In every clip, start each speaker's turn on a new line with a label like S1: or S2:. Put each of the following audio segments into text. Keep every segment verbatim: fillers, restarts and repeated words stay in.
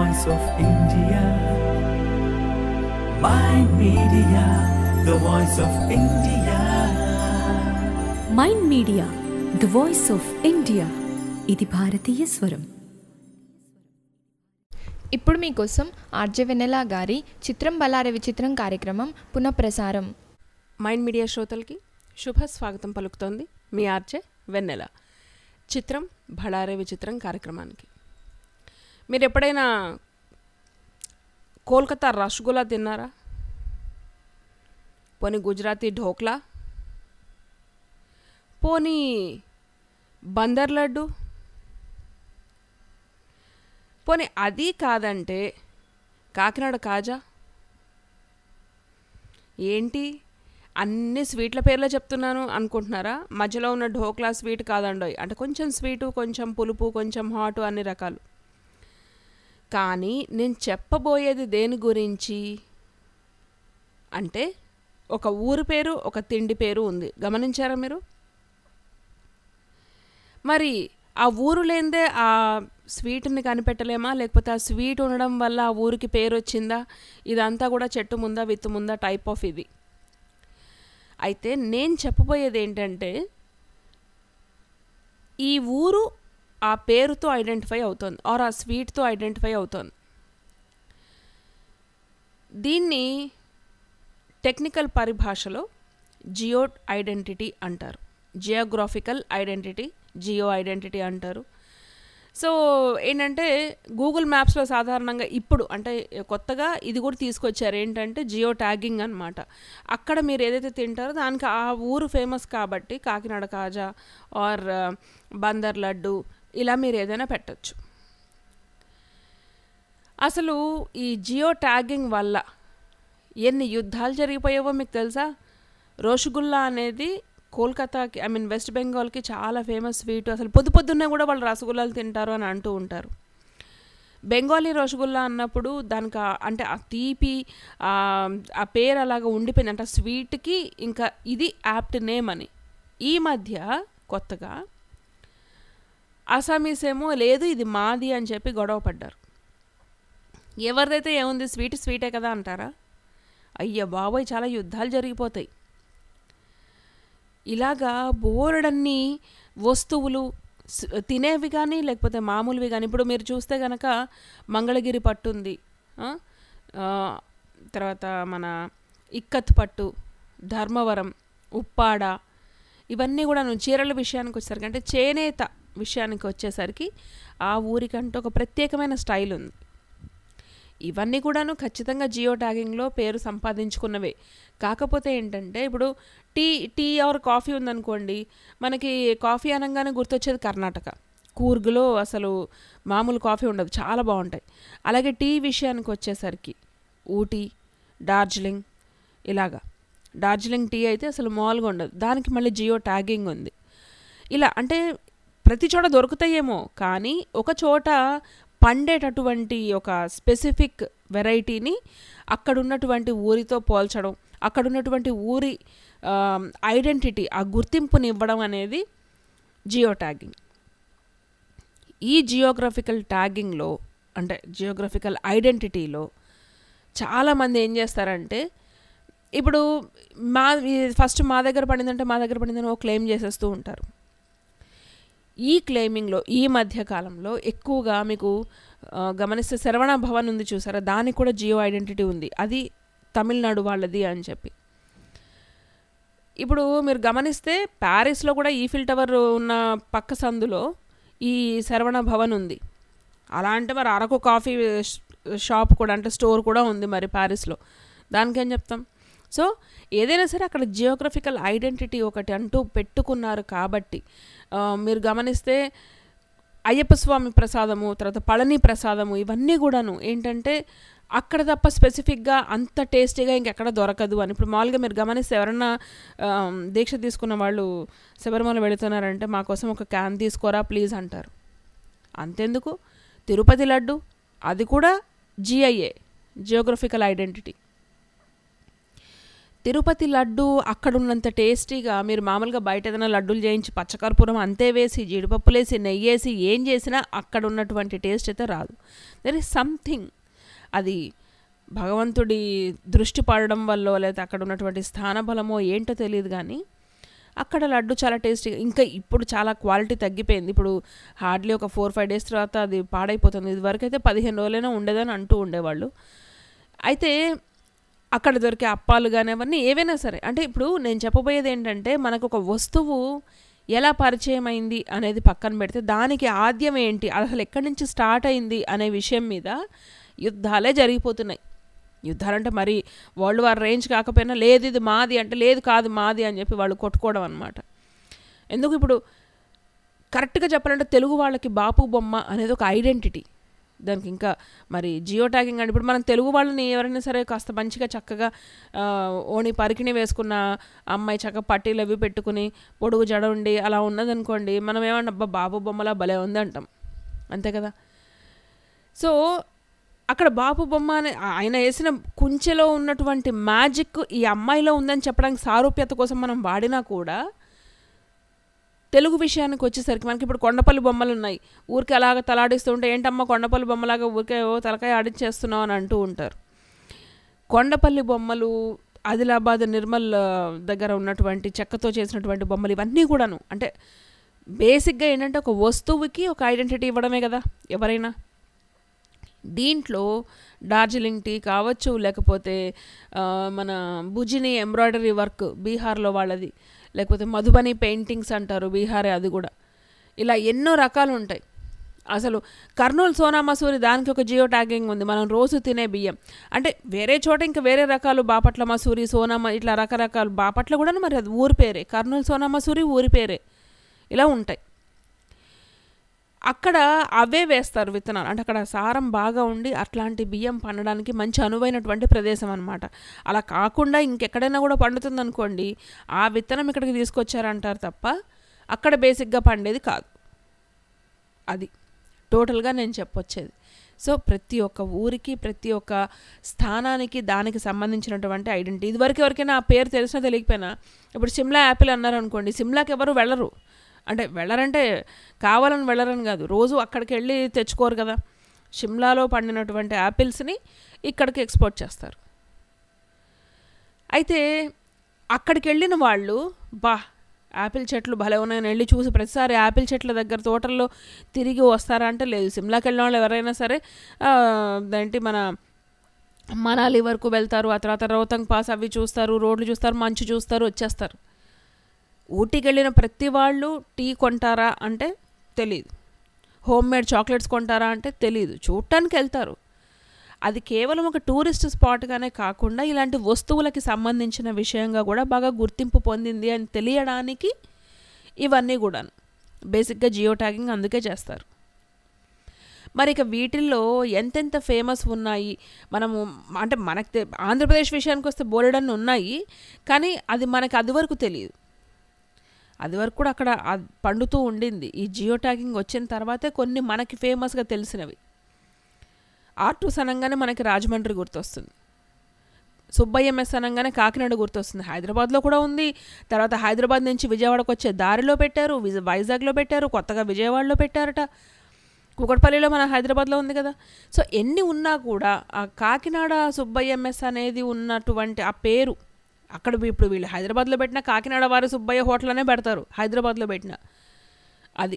S1: voice of India. Mind Media, the voice of India.
S2: Mind media the voice of India. ఇది భారతీయ స్వరం.
S3: ఇప్పుడు మీకోసం ఆర్జే వెన్నెల గారి చిత్రం బలారే విచిత్రం కార్యక్రమం పునఃప్రసారం.
S4: మైండ్ మీడియా శ్రోతలకి శుభ స్వాగతం పలుకుతోంది మీ ఆర్జే వెన్నెల. చిత్రం బలారే విచిత్రం కార్యక్రమానికి మీరు ఎప్పుడైనా కోల్కతా రసగుల్లా తిన్నారా? పోనీ గుజరాతీ ఢోక్లా, పోనీ బందర్ లడ్డు, పోనీ అది కాదంటే కాకినాడ కాజా. ఏంటి అన్ని స్వీట్ల పేర్లే చెప్తున్నాను అనుకుంటున్నారా? మధ్యలో ఉన్న ఢోక్లా స్వీట్ కాదండోయ్, అంటే కొంచెం స్వీటు, కొంచెం పులుపు, కొంచెం హాటు, అన్ని రకాలు. కానీ నేను చెప్పబోయేది దేని గురించి అంటే ఒక ఊరు పేరు, ఒక తిండి పేరు ఉంది. గమనించారా మీరు? మరి ఆ ఊరు లేనిదే ఆ స్వీట్ని కనిపెట్టలేమా? లేకపోతే ఆ స్వీట్ ఉండడం వల్ల ఆ ఊరికి పేరు వచ్చిందా? ఇదంతా కూడా చెట్టు ముందా విత్తు ముందా టైప్ ఆఫ్ ఇది. అయితే నేను చెప్పబోయేది ఏంటంటే ఈ ఊరు ఆ పేరుతో ఐడెంటిఫై అవుతుంది, ఆర్ ఆ స్వీట్తో ఐడెంటిఫై అవుతుంది. దీన్ని టెక్నికల్ పరిభాషలో జియో ఐడెంటిటీ అంటారు. జియోగ్రాఫికల్ ఐడెంటిటీ, జియో ఐడెంటిటీ అంటారు. సో ఏంటంటే గూగుల్ మ్యాప్స్లో సాధారణంగా ఇప్పుడు అంటే కొత్తగా ఇది కూడా తీసుకొచ్చారు, ఏంటంటే జియో ట్యాగింగ్ అనమాట. అక్కడ మీరు ఏదైతే తింటారో దానికి ఆ ఊరు ఫేమస్ కాబట్టి కాకినాడ కాజా ఆర్ బందర్ లడ్డు ఇలా మీరు ఏదైనా పెట్టచ్చు. అసలు ఈ జియో ట్యాగింగ్ వల్ల ఎన్ని యుద్ధాలు జరిగిపోయావో మీకు తెలుసా? రసగుల్లా అనేది కోల్కతాకి, ఐ మీన్ వెస్ట్ బెంగాల్కి చాలా ఫేమస్ స్వీట్. అసలు పొద్దు పొద్దున్నే కూడా వాళ్ళు రసగుల్లాలు తింటారు అని అంటూ ఉంటారు. బెంగాలీ రసగుల్లా అన్నప్పుడు దానికి అంటే ఆ తీపి ఆ పేరు అలాగ ఉండిపోయింది, అంటే ఆ స్వీట్కి ఇంకా ఇది యాప్ట్ నేమ్ అని. ఈ మధ్య కొత్తగా అసామీస్ ఏమో లేదు ఇది మాది అని చెప్పి గొడవ పడ్డారు. ఎవరిదైతే ఏముంది, స్వీట్ స్వీటే కదా అంటారా? అయ్య బాబోయ్, చాలా యుద్ధాలు జరిగిపోతాయి. ఇలాగా బోరడన్ని వస్తువులు తినేవి కానీ లేకపోతే మామూలువి కానీ, ఇప్పుడు మీరు చూస్తే కనుక మంగళగిరి పట్టు ఉంది, తర్వాత మన ఇక్కత్ పట్టు, ధర్మవరం, ఉప్పాడ, ఇవన్నీ కూడా చీరల విషయానికి వచ్చేసరికి అంటే చేనేత విషయానికి వచ్చేసరికి ఆ ఊరికంటూ ఒక ప్రత్యేకమైన స్టైల్ ఉంది. ఇవన్నీ కూడాను ఖచ్చితంగా జియో ట్యాగింగ్లో పేరు సంపాదించుకున్నవే. కాకపోతే ఏంటంటే ఇప్పుడు టీ టీ ఆర్ కాఫీ ఉందనుకోండి, మనకి కాఫీ అనగానే గుర్తొచ్చేది కర్ణాటక. కూర్గ్లో అసలు మామూలు కాఫీ ఉండదు, చాలా బాగుంటాయి. అలాగే టీ విషయానికి వచ్చేసరికి ఊటీ, డార్జిలింగ్, ఇలాగా డార్జిలింగ్ టీ అయితే అసలు మామూలుగా ఉండదు, దానికి మళ్ళీ జియో ట్యాగింగ్ ఉంది. ఇలా అంటే ప్రతి చోట దొరుకుతాయేమో కానీ ఒక చోట పండేటటువంటి ఒక స్పెసిఫిక్ వెరైటీని అక్కడ ఉన్నటువంటి ఊరితో పోల్చడం, అక్కడ ఉన్నటువంటి ఊరి ఐడెంటిటీ, ఆ గుర్తింపుని ఇవ్వడం అనేది జియో ట్యాగింగ్. ఈ జియోగ్రఫికల్ ట్యాగింగ్లో అంటే జియోగ్రఫికల్ ఐడెంటిటీలో చాలామంది ఏం చేస్తారంటే ఇప్పుడు మా ఫస్ట్ మా దగ్గర పడిందంటే మా దగ్గర పడిందని ఒక క్లెయిమ్ చేసేస్తూ ఉంటారు. ఈ క్లెయిమింగ్లో ఈ మధ్యకాలంలో ఎక్కువగా మీకు గమనిస్తే శరవణ భవన్ ఉంది చూసారా, దానికి కూడా జియో ఐడెంటిటీ ఉంది, అది తమిళనాడు వాళ్ళది అని చెప్పి. ఇప్పుడు మీరు గమనిస్తే ప్యారిస్లో కూడా ఈఫిల్ టవర్ ఉన్న పక్క సందులో ఈ శరవణ భవన్ ఉంది. అలా అంటే మరి అరకు కాఫీ షాప్ కూడా అంటే స్టోర్ కూడా ఉంది మరి ప్యారిస్లో, దానికేం చెప్తాం. సో ఏదైనా సరే అక్కడ జియోగ్రఫికల్ ఐడెంటిటీ ఒకటి అంటూ పెట్టుకున్నారు కాబట్టి మీరు గమనిస్తే అయ్యప్ప స్వామి ప్రసాదము, తర్వాత పళని ప్రసాదము, ఇవన్నీ కూడాను ఏంటంటే అక్కడ తప్ప స్పెసిఫిక్గా అంత టేస్టీగా ఇంకెక్కడ దొరకదు అని. ఇప్పుడు మామూలుగా మీరు గమనిస్తే ఎవరన్నా దీక్ష తీసుకున్న వాళ్ళు శబరిమల వెళుతున్నారంటే మా కోసం ఒక క్యాన్ తీసుకోరా ప్లీజ్ అంటారు. అంతెందుకు తిరుపతి లడ్డు, అది కూడా GIA, geographical identity. Tirupati laddu అక్కడ ఉన్నంత టేస్టీగా మీరు మామూలుగా బయట ఏదైనా లడ్డూలు చేయించి పచ్చకర్పూరం అంతే వేసి జీడిపప్పులేసి నెయ్యేసి ఏం చేసినా అక్కడ ఉన్నటువంటి టేస్ట్ అయితే రాదు. దెర్ ఈస్ సంథింగ్, అది భగవంతుడి దృష్టి పడడం వల్ల లేదా అక్కడ ఉన్నటువంటి స్థానబలమో ఏంటో తెలియదు, కానీ అక్కడ లడ్డు చాలా టేస్టీగా. ఇంకా ఇప్పుడు చాలా క్వాలిటీ తగ్గిపోయింది. ఇప్పుడు హార్డ్లీ ఒక ఫోర్ ఫైవ్ డేస్ తర్వాత అది పాడైపోతుంది. ఇదివరకు అయితే పదిహేను రోజులైనా ఉండేదని అంటూ ఉండేవాళ్ళు. అయితే అక్కడ దొరికే అప్పాలు కానీ అవన్నీ ఏవైనా సరే, అంటే ఇప్పుడు నేను చెప్పబోయేది ఏంటంటే, మనకు ఒక వస్తువు ఎలా పరిచయం అయింది అనేది పక్కన పెడితే దానికి ఆద్యం ఏంటి, అసలు ఎక్కడి నుంచి స్టార్ట్ అయింది అనే విషయం మీద యుద్ధాలే జరిగిపోతున్నాయి. యుద్ధాలంటే మరి వరల్డ్ వార్ రేంజ్ కాకపోయినా లేదు ఇది మాది అంటే లేదు కాదు మాది అని చెప్పి వాళ్ళు కొట్టుకోవడం అనమాట. ఎందుకు ఇప్పుడు కరెక్ట్గా చెప్పాలంటే తెలుగు వాళ్ళకి బాపు బొమ్మ అనేది ఒక ఐడెంటిటీ. దానికి ఇంకా మరి జియో ట్యాగింగ్ అంటే ఇప్పుడు మనం తెలుగు వాళ్ళని ఎవరైనా సరే కాస్త మంచిగా చక్కగా ఓణి పరికిణి వేసుకున్న అమ్మాయి చక్కగా పట్టీలు అవి పెట్టుకుని పొడుగు జడ ఉండి అలా ఉన్నదనుకోండి, మనం ఏమన్నా అబ్బా బాబు బొమ్మలా భలే ఉంది అంటాం, అంతే కదా. సో అక్కడ బాపు బొమ్మ అనే ఆయన వేసిన కుంచెలో ఉన్నటువంటి మ్యాజిక్ ఈ అమ్మాయిలో ఉందని చెప్పడానికి సారూప్యత కోసం మనం వాడినా కూడా, తెలుగు విషయానికి వచ్చేసరికి మనకి ఇప్పుడు కొండపల్లి బొమ్మలు ఉన్నాయి, ఊరికే అలాగ తలాడిస్తూ ఉంటే ఏంటమ్మా కొండపల్లి బొమ్మలాగా ఊరికే ఓ తలకాయ ఆడించేస్తున్నావు అని అంటూ ఉంటారు. కొండపల్లి బొమ్మలు, ఆదిలాబాద్ నిర్మల్ దగ్గర ఉన్నటువంటి చెక్కతో చేసినటువంటి బొమ్మలు ఇవన్నీ కూడాను అంటే బేసిక్గా ఏంటంటే ఒక వస్తువుకి ఒక ఐడెంటిటీ ఇవ్వడమే కదా ఎవరైనా. దీంట్లో డార్జిలింగ్ టీ కావచ్చు, లేకపోతే మన భుజిని ఎంబ్రాయిడరీ వర్క్ బీహార్లో వాళ్ళది, లేకపోతే మధుబని పెయింటింగ్స్ అంటారు బీహారే, అది కూడా. ఇలా ఎన్నో రకాలు ఉంటాయి. అసలు కర్నూలు సోనా మసూరి దానికి ఒక జియో ట్యాగింగ్ ఉంది, మనం రోజు తినే బియ్యం. అంటే వేరే చోట ఇంకా వేరే రకాలు బాపట్ల మసూరి సోనా ఇట్లా రకరకాలు, బాపట్ల కూడా మరి అది ఊరి పేరే, కర్నూలు సోనా మసూరి ఊరి పేరే, ఇలా ఉంటాయి. అక్కడ అవే వేస్తారు విత్తనాలు, అంటే అక్కడ సారం బాగా ఉండి అట్లాంటి బియ్యం పండడానికి మంచి అనువైనటువంటి ప్రదేశం అనమాట. అలా కాకుండా ఇంకెక్కడైనా కూడా పండుతుంది అనుకోండి, ఆ విత్తనం ఇక్కడికి తీసుకొచ్చారంటారు తప్ప అక్కడ బేసిక్గా పండేది కాదు. అది టోటల్గా నేను చెప్పొచ్చేది. సో ప్రతి ఒక్క ఊరికి ప్రతి ఒక్క స్థానానికి దానికి సంబంధించినటువంటి ఐడెంటిటీ. ఇదివరకు ఎవరికైనా ఆ పేరు తెలిసినా తెలియకపోయినా, ఇప్పుడు సిమ్లా యాపిల్ అన్నారు అనుకోండి, సిమ్లాకి ఎవరు వెళ్ళరు, అంటే వెళ్ళరంటే కావాలని వెళ్ళరని కాదు, రోజు అక్కడికి వెళ్ళి తెచ్చుకోరు కదా. షిమ్లాలో పండినటువంటి యాపిల్స్ని ఇక్కడికి ఎక్స్పోర్ట్ చేస్తారు. అయితే అక్కడికి వెళ్ళిన వాళ్ళు బా యాపిల్ చెట్లు భలే ఉన్నాయని వెళ్ళి చూసి ప్రతిసారి యాపిల్ చెట్ల దగ్గర తోటల్లో తిరిగి వస్తారా అంటే లేదు. సిమ్లాకి వెళ్ళిన వాళ్ళు ఎవరైనా సరే ఏంటి మన మనాలి వరకు వెళ్తారు, ఆ తర్వాత రోహతంగ్ పాస్ అవి చూస్తారు, రోడ్లు చూస్తారు, మంచు చూస్తారు, వచ్చేస్తారు. ఊటీకి వెళ్ళిన ప్రతి వాళ్ళు టీ కొంటారా అంటే తెలీదు, హోమ్ మేడ్ చాక్లెట్స్ కొంటారా అంటే తెలీదు, చూడటానికి వెళ్తారు. అది కేవలం ఒక టూరిస్ట్ స్పాట్గానే కాకుండా ఇలాంటి వస్తువులకి సంబంధించిన విషయంగా కూడా బాగా గుర్తింపు పొందింది అని తెలియడానికి ఇవన్నీ కూడా బేసిక్గా జియో ట్యాగింగ్ అందుకే చేస్తారు. మరి ఇక వీటిల్లో ఎంతెంత ఫేమస్ ఉన్నాయి మనము అంటే మనకి ఆంధ్రప్రదేశ్ విషయానికి వస్తే బోలెడన్ని ఉన్నాయి, కానీ అది మనకి అది వరకు తెలియదు. అది వరకు కూడా అక్కడ పండుతూ ఉండింది. ఈ జియో ట్యాగింగ్ వచ్చిన తర్వాతే కొన్ని మనకి ఫేమస్గా తెలిసినవి. ఆర్టూస్ అనగానే మనకి రాజమండ్రి గుర్తొస్తుంది, సుబ్బయ్య మెస్ అనగానే కాకినాడ గుర్తొస్తుంది, హైదరాబాద్లో కూడా ఉంది. తర్వాత హైదరాబాద్ నుంచి విజయవాడకు వచ్చే దారిలో పెట్టారు, వైజాగ్లో పెట్టారు, కొత్తగా విజయవాడలో పెట్టారట, కూకట్పల్లిలో మన హైదరాబాద్లో ఉంది కదా. సో ఎన్ని ఉన్నా కూడా ఆ కాకినాడ సుబ్బయ్య మెస్ అనేది ఉన్నటువంటి ఆ పేరు అక్కడ ఇప్పుడు వీళ్ళు హైదరాబాద్లో పెట్టిన కాకినాడ వారి సుబ్బయ్య హోటల్ అనే పెడతారు హైదరాబాద్లో పెట్టిన. అది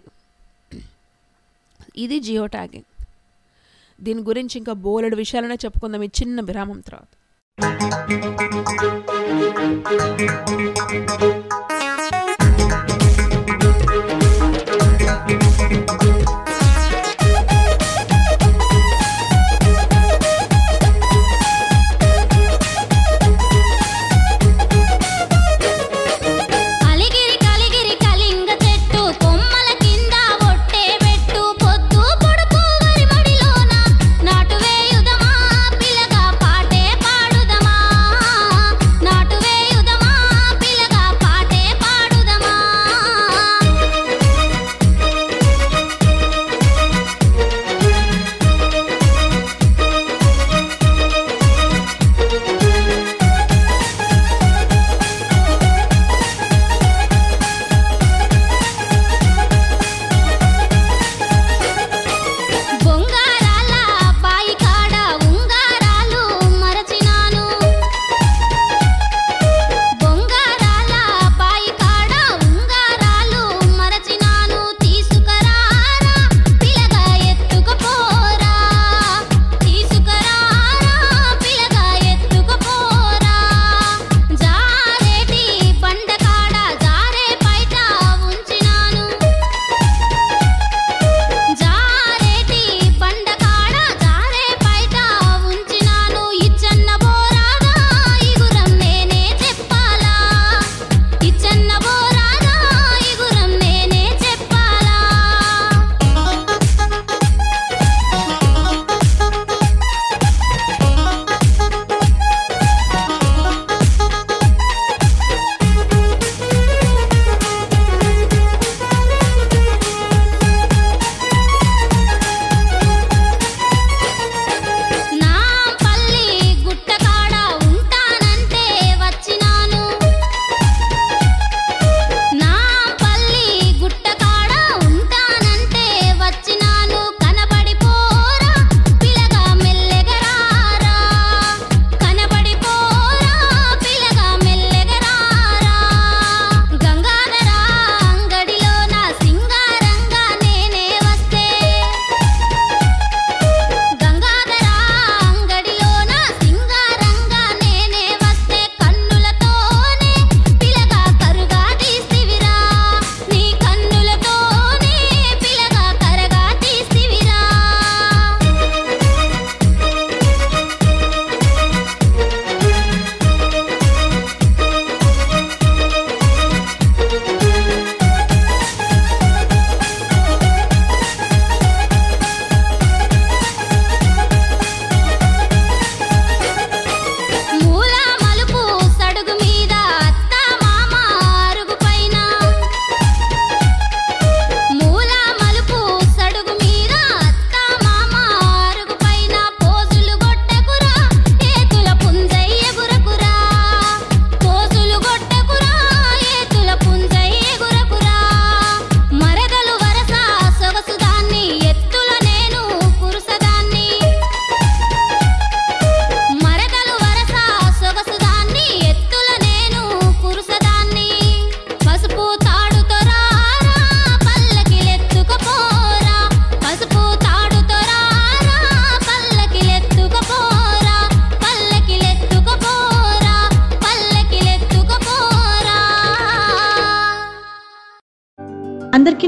S4: ఇది జియో ట్యాగింగ్. దీని గురించి ఇంకా బోలెడు విషయాలనే చెప్పుకుందాం ఈ చిన్న విరామం తర్వాత.
S5: పాటే పాడుదమా నాటు వేయుదమా పిల్లగా పాటే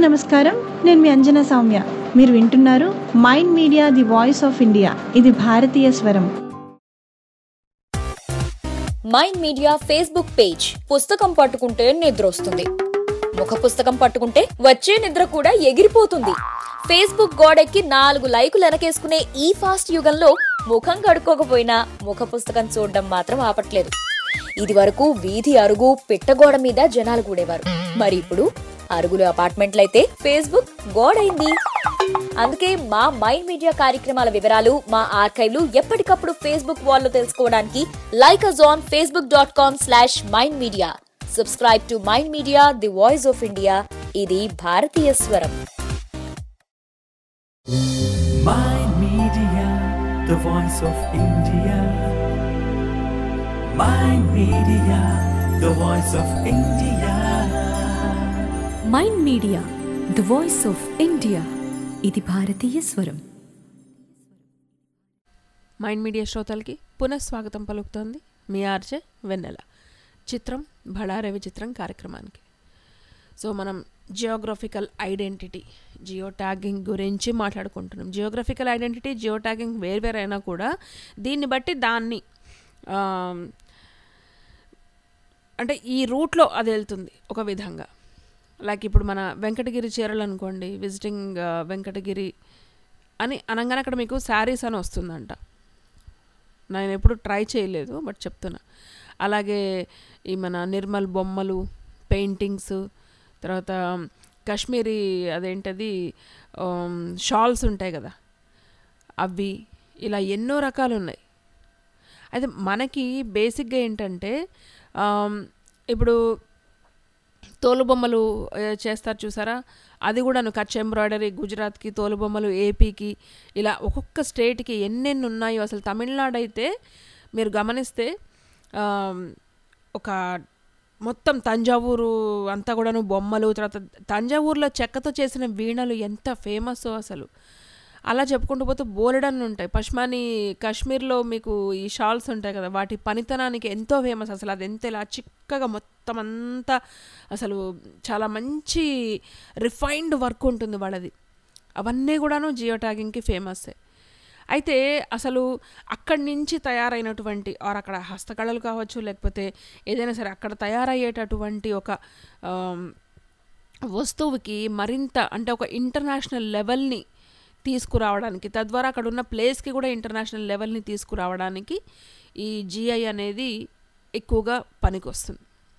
S5: నమస్కారం, నేను మీ అంజనా సౌమ్య. మీరు వింటున్నారు mind media the voice of India. ఇది భారతీయ స్వరం.
S6: Mind media Facebook page. పుస్తకం పట్టుకుంటే నిద్ర వస్తుంది, ముఖ పుస్తకం పట్టుకుంటే వచ్చే నిద్ర కూడా ఎగిరిపోతుంది. ఫేస్బుక్ గోడెక్కి నాలుగు లైకులు వెనకేసుకునే ఈ ఫాస్ట్ యుగంలో ముఖం కడుక్కోకపోయినా ముఖ పుస్తకం చూడడం మాత్రం ఆపట్లేదు. ఇది వరకు వీధి అరుగు పిట్టగోడ మీద జనాలు కూడేవారు, మరి ఇప్పుడు అరుగులు అపార్ట్మెంట్లయితే ఫేస్బుక్ గోడైంది. అందుకే మా మైండ్ మీడియా కార్యక్రమాల వివరాలు, మా ఆర్కైవ్లు ఎప్పటికప్పుడు ఫేస్బుక్ వాల్లో తెలుసుకోవడానికి like us on Facebook dot com slash mind media. Subscribe to mind media the voice of India. ఇది భారతీయ స్వరం.
S1: Mind Media, the voice of India. Mind Media, the voice of India.
S2: Mind media the voice of India. ఇది భారతీయ స్వరం.
S4: Mind media శ్రోతలకి పునఃస్వాగతం పలుకుతోంది మీ RJ వెన్నెల. చిత్రం బళారే విచిత్రం కార్యక్రమానికి. సో మనం జియోగ్రఫికల్ ఐడెంటిటీ, జియో ట్యాగింగ్ గురించి మాట్లాడుకుంటున్నాం. జియోగ్రఫికల్ ఐడెంటిటీ, జియో ట్యాగింగ్ వేర్వేరైనా కూడా దీన్ని బట్టి దాన్ని అంటే ఈ రూట్లో అది వెళ్తుంది ఒక విధంగా. లైక్ ఇప్పుడు మన వెంకటగిరి చీరలు అనుకోండి, విజిటింగ్ వెంకటగిరి అని అనగానే అక్కడ మీకు శారీస్ అని వస్తుందంట. నేను ఎప్పుడు ట్రై చేయలేదు, బట్ చెప్తున్నా. అలాగే ఈ మన నిర్మల్ బొమ్మలు, పెయింటింగ్స్, తర్వాత కాశ్మీరీ అదేంటది షాల్స్ ఉంటాయి కదా అవి, ఇలా ఎన్నో రకాలు ఉన్నాయి. అయితే మనకి బేసిక్గా ఏంటంటే ఇప్పుడు తోలుబొమ్మలు చేస్తారు చూసారా, అది కూడాను కచ్ ఎంబ్రాయిడరీ గుజరాత్కి, తోలుబొమ్మలు ఏపీకి, ఇలా ఒక్కొక్క స్టేట్కి ఎన్నెన్ని ఉన్నాయో. అసలు తమిళనాడు అయితే మీరు గమనిస్తే ఒక మొత్తం తంజావూరు అంతా కూడాను బొమ్మలు, తర్వాత తంజావూరులో చెక్కతో చేసిన వీణలు ఎంత ఫేమస్ అసలు. అలా చెప్పుకుంటూ పోతే బోలెడన్ని ఉంటాయి. పష్మాని కాశ్మీర్లో మీకు ఈ షాల్స్ ఉంటాయి కదా, వాటి పనితనానికి ఎంతో ఫేమస్. అసలు అది ఎంత ఇలా చిక్కగా మొత్తం అంతా అసలు చాలా మంచి రిఫైన్డ్ వర్క్ ఉంటుంది వాళ్ళది. అవన్నీ కూడాను జియో ట్యాగింగ్కి ఫేమస్సే. అయితే అసలు అక్కడి నుంచి తయారైనటువంటి ఆర్ అక్కడ హస్తకళలు కావచ్చు, లేకపోతే ఏదైనా సరే అక్కడ తయారయ్యేటటువంటి ఒక వస్తువుకి మరింత అంటే ఒక ఇంటర్నేషనల్ లెవెల్ని తీసుకురావడానికి, తద్వారా అక్కడ ఉన్న ప్లేస్కి కూడా ఇంటర్నేషనల్ లెవెల్ని తీసుకురావడానికి ఈ జిఐ అనేది ఎక్కువగా పనికొస్తుంది.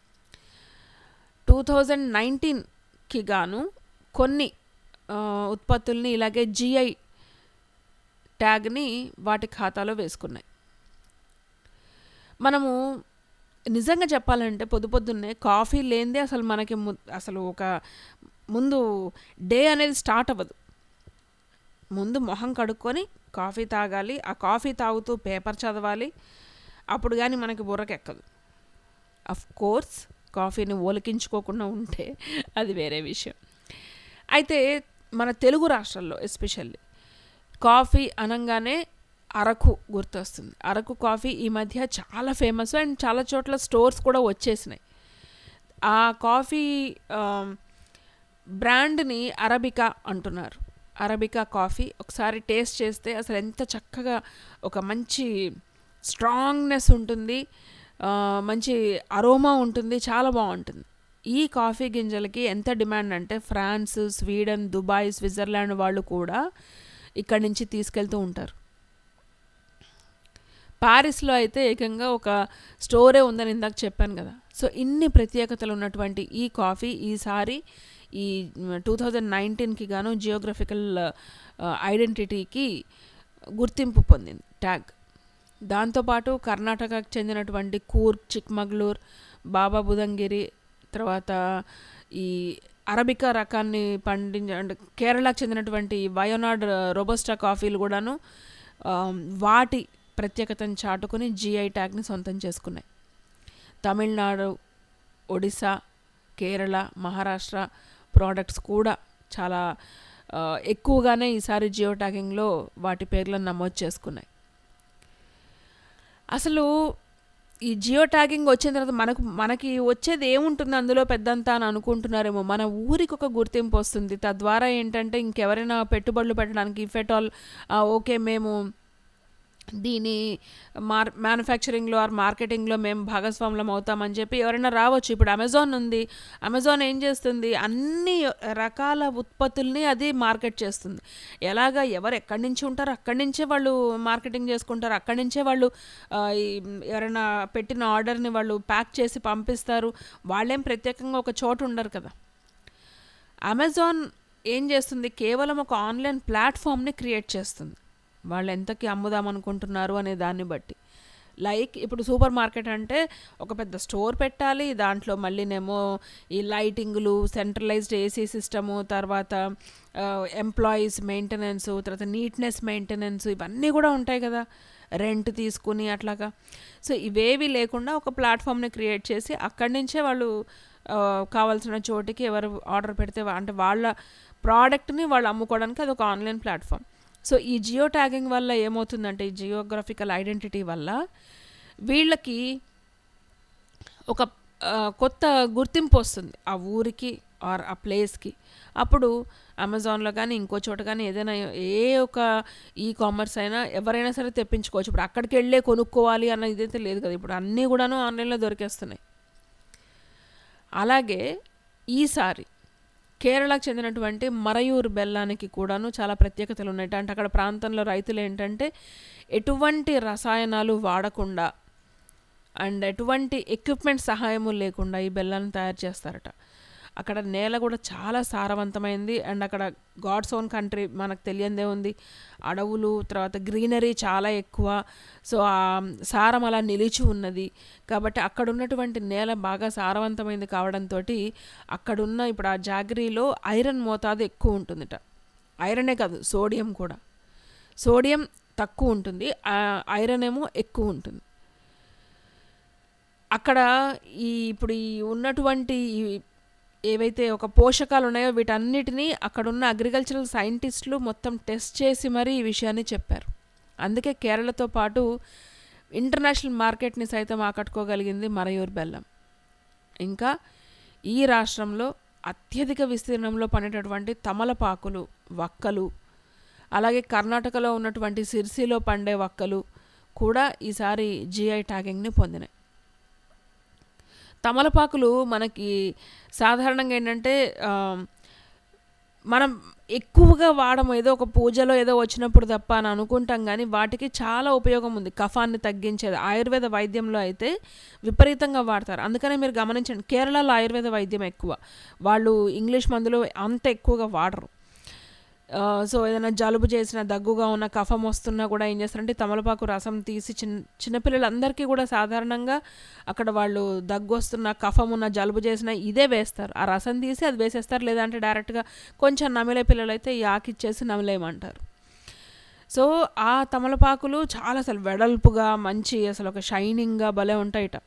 S4: టూ థౌజండ్ నైన్టీన్కి గాను కొన్ని ఉత్పత్తుల్ని ఇలాగే జిఐ ట్యాగ్ని వాటి ఖాతాలో వేసుకున్నాయి. మనము నిజంగా చెప్పాలంటే పొద్దు పొద్దున్నే కాఫీ లేనిదే అసలు మనకి అసలు ఒక ముందు డే అనేది స్టార్ట్ అవ్వదు. ముందు మొహం కడుక్కొని కాఫీ తాగాలి, ఆ కాఫీ తాగుతూ పేపర్ చదవాలి, అప్పుడు కానీ మనకి బుర్రకెక్కదు. అఫ్ కోర్స్ కాఫీని ఒలికించుకోకుండా ఉంటే అది వేరే విషయం. అయితే మన తెలుగు రాష్ట్రాల్లో ఎస్పెషల్లీ కాఫీ అనగానే అరకు గుర్తొస్తుంది. అరకు కాఫీ ఈ మధ్య చాలా ఫేమస్ అండ్ చాలా చోట్ల స్టోర్స్ కూడా వచ్చేసినాయి. ఆ కాఫీ బ్రాండ్ని అరబికా అంటున్నారు. అరబికా కాఫీ ఒకసారి టేస్ట్ చేస్తే అసలు ఎంత చక్కగా ఒక మంచి స్ట్రాంగ్నెస్ ఉంటుంది, మంచి అరోమా ఉంటుంది, చాలా బాగుంటుంది. ఈ కాఫీ గింజలకి ఎంత డిమాండ్ అంటే ఫ్రాన్స్, స్వీడన్, దుబాయ్, స్విట్జర్లాండ్ వాళ్ళు కూడా ఇక్కడి నుంచి తీసుకెళ్తూ ఉంటారు. పారిస్లో అయితే ఏకంగా ఒక స్టోరే ఉందని ఇందాక చెప్పాను కదా. సో ఇన్ని ప్రత్యేకతలు ఉన్నటువంటి ఈ కాఫీ ఈసారి ఈ టూ థౌజండ్ నైన్టీన్కి గాను జియోగ్రఫికల్ ఐడెంటిటీకి గుర్తింపు పొందింది ట్యాగ్. దాంతోపాటు కర్ణాటకకు చెందినటువంటి కూర్గ్, చిక్మగళూర్, బాబా బుదంగిరి, తర్వాత ఈ అరబికా రకాన్ని పండించ అంటే కేరళకు చెందినటువంటి వయోనాడ్ రోబస్టా కాఫీలు కూడాను వాటి ప్రత్యేకతను చాటుకొని జిఐ ట్యాగ్ని సొంతం చేసుకున్నాయి. తమిళనాడు, ఒడిశా, కేరళ, మహారాష్ట్ర ప్రోడక్ట్స్ కూడా చాలా ఎక్కువగానే ఈసారి జియో ట్యాగింగ్లో వాటి పేర్లను నమోదు చేసుకున్నాయి. అసలు ఈ జియో ట్యాగింగ్ వచ్చిన తర్వాత మనకు మనకి వచ్చేది ఏముంటుంది అందులో పెద్దంతా అని అనుకుంటున్నారేమో. మన ఊరికి ఒక గుర్తింపు వస్తుంది. తద్వారా ఏంటంటే ఇంకెవరైనా పెట్టుబడులు పెట్టడానికి ఇఫ్ ఎట్ ఆల్ ఓకే మేము దీని మార్ మ్యానుఫ్యాక్చరింగ్లో ఆర్ మార్కెటింగ్లో మేము భాగస్వాములం అవుతామని చెప్పి ఎవరైనా రావచ్చు. ఇప్పుడు అమెజాన్ ఉంది. అమెజాన్ ఏం చేస్తుంది, అన్ని రకాల ఉత్పత్తుల్ని అది మార్కెట్ చేస్తుంది. ఎలాగా ఎవరు ఎక్కడి నుంచి ఉంటారో అక్కడి నుంచే వాళ్ళు మార్కెటింగ్ చేసుకుంటారు. అక్కడి నుంచే వాళ్ళు ఎవరైనా పెట్టిన ఆర్డర్ని వాళ్ళు ప్యాక్ చేసి పంపిస్తారు. వాళ్ళేం ప్రత్యేకంగా ఒక చోటు ఉండరు కదా. అమెజాన్ ఏం చేస్తుంది, కేవలం ఒక ఆన్లైన్ ప్లాట్ఫామ్ని క్రియేట్ చేస్తుంది. వాళ్ళు ఎంతకి అమ్ముదామనుకుంటున్నారు అనే దాన్ని బట్టి. లైక్ ఇప్పుడు సూపర్ మార్కెట్ అంటే ఒక పెద్ద స్టోర్ పెట్టాలి, దాంట్లో మళ్ళీనేమో ఈ లైటింగ్లు, సెంట్రలైజ్డ్ ఏసీ సిస్టము, తర్వాత ఎంప్లాయీస్ మెయింటెనెన్స్, తర్వాత నీట్నెస్ మెయింటెనెన్స్, ఇవన్నీ కూడా ఉంటాయి కదా, రెంట్ తీసుకుని అట్లాగా. సో ఇవేవి లేకుండా ఒక ప్లాట్ఫామ్ని క్రియేట్ చేసి అక్కడి నుంచే వాళ్ళు కావాల్సిన చోటికి ఎవరు ఆర్డర్ పెడితే అంటే వాళ్ళ ప్రోడక్ట్ని వాళ్ళు అమ్ముకోవడానికి అది ఒక ఆన్లైన్ ప్లాట్ఫామ్. సో ఈ జియో ట్యాగింగ్ వల్ల ఏమవుతుందంటే, ఈ జియోగ్రఫికల్ ఐడెంటిటీ వల్ల వీళ్ళకి ఒక కొత్త గుర్తింపు వస్తుంది ఆ ఊరికి ఆర్ ఆ ప్లేస్కి. అప్పుడు అమెజాన్లో కానీ ఇంకో చోట కానీ ఏదైనా ఏ ఒక ఈ కామర్స్ అయినా ఎవరైనా సరే తెప్పించుకోవచ్చు. ఇప్పుడు అక్కడికి వెళ్ళే కొనుక్కోవాలి అన్న ఇదైతే లేదు కదా, ఇప్పుడు అన్నీ కూడాను ఆన్లైన్లో దొరికేస్తున్నాయి. అలాగే ఈసారి కేరళకు చెందినటువంటి మరయూర్ బెల్లానికి కూడాను చాలా ప్రత్యేకతలు ఉన్నాయి. అంటే అక్కడ ప్రాంతంలో రైతులు ఏంటంటే ఎటువంటి రసాయనాలు వాడకుండా అండ్ ఎటువంటి ఎక్విప్మెంట్ సహాయము లేకుండా ఈ బెల్లాన్ని తయారు చేస్తారట. అక్కడ నేల కూడా చాలా సారవంతమైంది. అండ్ అక్కడ గాడ్స్ ఓన్ కంట్రీ, మనకు తెలియందే ఉంది, అడవులు, తర్వాత గ్రీనరీ చాలా ఎక్కువ. సో ఆ సారం అలా నిలిచి ఉన్నది కాబట్టి అక్కడ ఉన్నటువంటి నేల బాగా సారవంతమైంది కావడంతో అక్కడున్న ఇప్పుడు ఆ జాగరీలో ఐరన్ మోతాదు ఎక్కువ ఉంటుందిట. ఐరనే కాదు, సోడియం కూడా. సోడియం తక్కువ ఉంటుంది, ఐరన్ ఏమో ఎక్కువ ఉంటుంది. అక్కడ ఈ ఇప్పుడు ఈ ఉన్నటువంటి ఏవైతే ఒక పోషకాలు ఉన్నాయో వీటన్నిటినీ అక్కడున్న అగ్రికల్చరల్ సైంటిస్టులు మొత్తం టెస్ట్ చేసి మరీ ఈ విషయాన్ని చెప్పారు. అందుకే కేరళతో పాటు ఇంటర్నేషనల్ మార్కెట్ని సైతం ఆకట్టుకోగలిగింది మరయూర్ బెల్లం. ఇంకా ఈ రాష్ట్రంలో అత్యధిక విస్తీర్ణంలో పండేటటువంటి తమలపాకులు, వక్కలు, అలాగే కర్ణాటకలో ఉన్నటువంటి సిర్సిలో పండే వక్కలు కూడా ఈసారి జిఐ ట్యాగింగ్ని పొందినాయి. తమలపాకులు మనకి సాధారణంగా ఏంటంటే మనం ఎక్కువగా వాడము, ఏదో ఒక పూజలో ఏదో వచ్చినప్పుడు తప్ప అని అనుకుంటాం, కానీ వాటికి చాలా ఉపయోగం ఉంది. కఫాన్ని తగ్గించేది ఆయుర్వేద వైద్యంలో అయితే విపరీతంగా వాడతారు. అందుకనే మీరు గమనించండి, కేరళలో ఆయుర్వేద వైద్యం ఎక్కువ, వాళ్ళు ఇంగ్లీష్ మందులు అంత ఎక్కువగా వాడరు. సో ఏదైనా జలుబు చేసిన, దగ్గుగా ఉన్న, కఫం వస్తున్నా కూడా ఏం చేస్తారంటే తమలపాకు రసం తీసి చిన్న చిన్నపిల్లలందరికీ కూడా సాధారణంగా అక్కడ వాళ్ళు దగ్గు వస్తున్న, కఫం ఉన్న, జలుబు చేసిన ఇదే వేస్తారు. ఆ రసం తీసి అది వేసేస్తారు. లేదంటే డైరెక్ట్గా కొంచెం నమిలే పిల్లలైతే ఈ ఆకిచ్చేసి నమిలేయమంటారు. సో ఆ తమలపాకులు చాలా అసలు వెడల్పుగా మంచి అసలు ఒక షైనింగ్గా భలే ఉంటాయిట.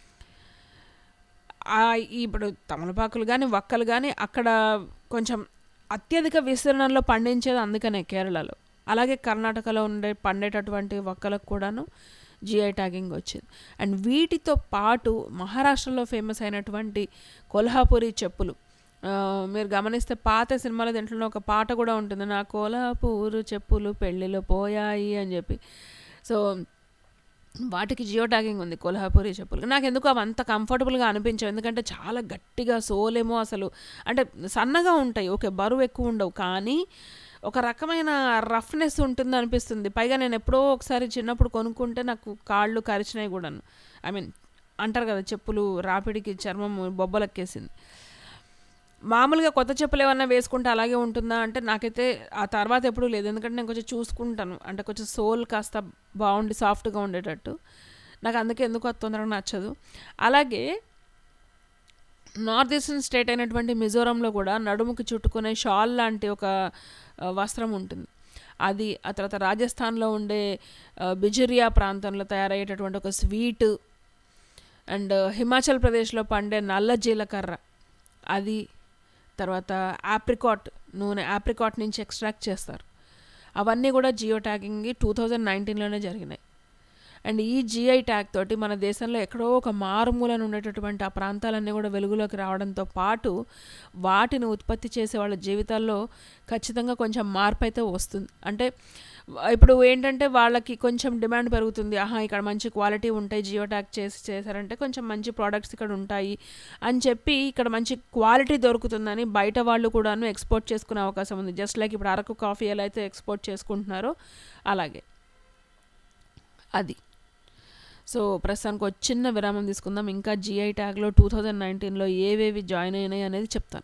S4: ఇప్పుడు తమలపాకులు కానీ వక్కలు కానీ అక్కడ కొంచెం అత్యధిక విస్తీర్ణంలో పండించేది అందుకనే కేరళలో. అలాగే కర్ణాటకలో ఉండే పండేటటువంటి వక్కలకు కూడాను జిఐ ట్యాగింగ్ వచ్చింది. అండ్ వీటితో పాటు మహారాష్ట్రలో ఫేమస్ అయినటువంటి కొల్హాపూరి చెప్పులు, మీరు గమనిస్తే పాత సినిమాలో దీంట్లో ఒక పాట కూడా ఉంటుంది, నా కొల్హాపూరు చెప్పులు పెళ్ళిలో పోయాయి అని చెప్పి. సో వాటికి జియో ట్యాగింగ్ ఉంది కొల్హాపూరి చెప్పులు. నాకు ఎందుకు అవి అంత కంఫర్టబుల్గా అనిపించవు, ఎందుకంటే చాలా గట్టిగా సోలేమో అసలు అంటే సన్నగా ఉంటాయి, ఓకే బరువు ఎక్కువ ఉండవు, కానీ ఒక రకమైన రఫ్నెస్ ఉంటుంది అనిపిస్తుంది. పైగా నేను ఎప్పుడో ఒకసారి చిన్నప్పుడు కొనుక్కుంటే నాకు కాళ్ళు కరిచినాయి కూడాను. ఐ మీన్ అంటారు కదా చెప్పులు రాపిడికి చర్మం బొబ్బలెక్కేసింది. మామూలుగా కొత్త చెప్పులు ఏమన్నా వేసుకుంటే అలాగే ఉంటుందా అంటే నాకైతే ఆ తర్వాత ఎప్పుడూ లేదు, ఎందుకంటే నేను కొంచెం చూసుకుంటాను, అంటే కొంచెం సోల్ కాస్త బాగుండి సాఫ్ట్గా ఉండేటట్టు. నాకు అందుకే ఎందుకు అది తొందరగా నచ్చదు. అలాగే నార్త్ ఈస్టర్న్ స్టేట్ అయినటువంటి మిజోరంలో కూడా నడుముకి చుట్టుకునే షాల్ లాంటి ఒక వస్త్రం ఉంటుంది. అది ఆ తర్వాత రాజస్థాన్లో ఉండే బిజురియా ప్రాంతంలో తయారయ్యేటటువంటి ఒక స్వీట్, అండ్ హిమాచల్ ప్రదేశ్లో పండే నల్ల జీలకర్ర అది, తర్వాత ఆప్రికాట్ నూనె, ఆప్రికాట్ నుంచి ఎక్స్ట్రాక్ట్ చేస్తారు. అవన్నీ కూడా జియో ట్యాగింగ్ టూ థౌజండ్ నైన్టీన్లోనే జరిగినాయి. అండ్ ఈ జిఐ ట్యాగ్ తోటి మన దేశంలో ఎక్కడో ఒక మారుమూలను ఉండేటటువంటి ఆ ప్రాంతాలన్నీ కూడా వెలుగులోకి రావడంతో పాటు వాటిని ఉత్పత్తి చేసే వాళ్ళ జీవితాల్లో ఖచ్చితంగా కొంచెం మార్పు అయితే వస్తుంది. అంటే ఇప్పుడు ఏంటంటే వాళ్ళకి కొంచెం డిమాండ్ పెరుగుతుంది, ఆహా ఇక్కడ మంచి క్వాలిటీ ఉంటాయి, జియో ట్యాగ్ చేసి చేశారంటే కొంచెం మంచి ప్రోడక్ట్స్ ఇక్కడ ఉంటాయి అని చెప్పి ఇక్కడ మంచి క్వాలిటీ దొరుకుతుందని బయట వాళ్ళు కూడాను ఎక్స్పోర్ట్ చేసుకునే అవకాశం ఉంది. జస్ట్ లైక్ ఇప్పుడు అరకు కాఫీ ఎలా అయితే ఎక్స్పోర్ట్ చేసుకుంటున్నారో అలాగే అది. సో ప్రస్తుతానికి ఒక చిన్న విరామం తీసుకుందాం. ఇంకా జిఐ ట్యాగ్లో టూ థౌజండ్ నైన్టీన్లో ఏవేవి జాయిన్ అయినాయి అనేది చెప్తాను.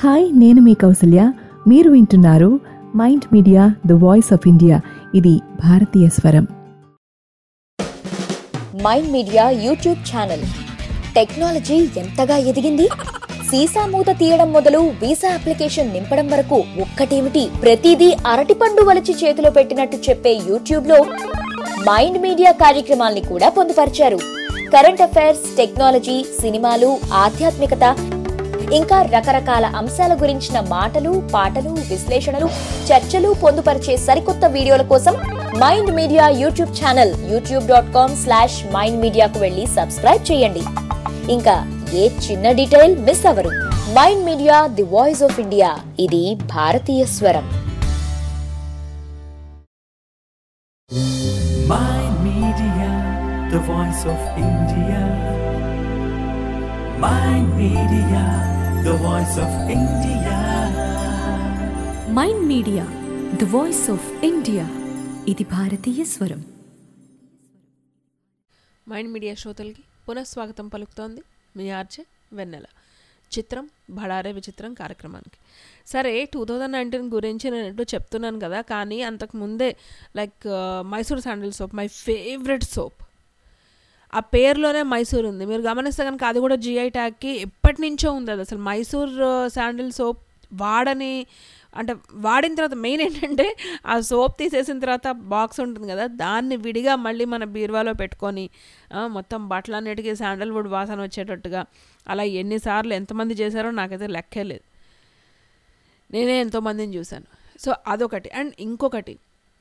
S7: హాయ్, నేను మీ కౌసల్య. మీరు వింటున్నారు mind media the voice of India. ఇది భారతీయ స్వరం.
S6: Mind media YouTube channel. Technology ఎంతగా ఎదిగింది, సీసా మూత తీయడం మొదలు వీసా అప్లికేషన్ నింపడం వరకు ఒక్కటేమిటి, ప్రతిదీ అరటిపండు వలిచి చేతిలో పెట్టినట్టు చెప్పే యూట్యూబ్ లో మైండ్ మీడియా కార్యక్రమాల్ని కూడా పొందుపరిచారు. కరెంట్ అఫైర్స్, టెక్నాలజీ, సినిమాలు, ఆధ్యాత్మికత, ఇంకా రకరకాల అంశాల గురించిన మాటలు, పాటలు, విశ్లేషణలు, చర్చలు పొందుపరిచే సరికొత్త వీడియోల కోసం mind media YouTube channel YouTube dot com slash mind మీడియాకు వెళ్ళి సబ్స్క్రైబ్ చేయండి. ఇంకా ఏ చిన్న డీటెయిల్ మిస్ అవ్వరు. Mind media the voice of India. ఇది భారతీయ స్వరం.
S1: Mind Media, the voice of India. Mind Media, the voice of India.
S2: Mind media the voice of India. ఇది భారతీయ స్వరం.
S4: మైండ్ మీడియా శ్రోతలకి పునఃస్వాగతం పలుకుతోంది మీ ఆర్జే వెన్నెల. చిత్రం బళారే విచిత్రం కార్యక్రమానికి. సరే, టూ థౌజండ్ నైన్టీన్ గురించి నేను ఎటు చెప్తున్నాను కదా, కానీ అంతకుముందే like Mysore sandal soap, my favourite soap. ఆ పేరులోనే మైసూర్ ఉంది. మీరు గమనిస్తే కనుక అది కూడా జిఐ ట్యాగ్కి ఎప్పటి నుంచో ఉంది. అది అసలు మైసూర్ శాండిల్ సోప్ వాడని, అంటే వాడిన తర్వాత మెయిన్ ఏంటంటే ఆ సోప్ తీసేసిన తర్వాత బాక్స్ ఉంటుంది కదా, దాన్ని విడిగా మళ్ళీ మన బీరువాలో పెట్టుకొని మొత్తం బట్టలన్నిటికీ శాండల్వుడ్ వాసన వచ్చేటట్టుగా అలా ఎన్నిసార్లు ఎంతమంది చేశారో నాకైతే లెక్కే లేదు. నేనే ఎంతోమందిని చూశాను. సో అదొకటి. అండ్ ఇంకొకటి,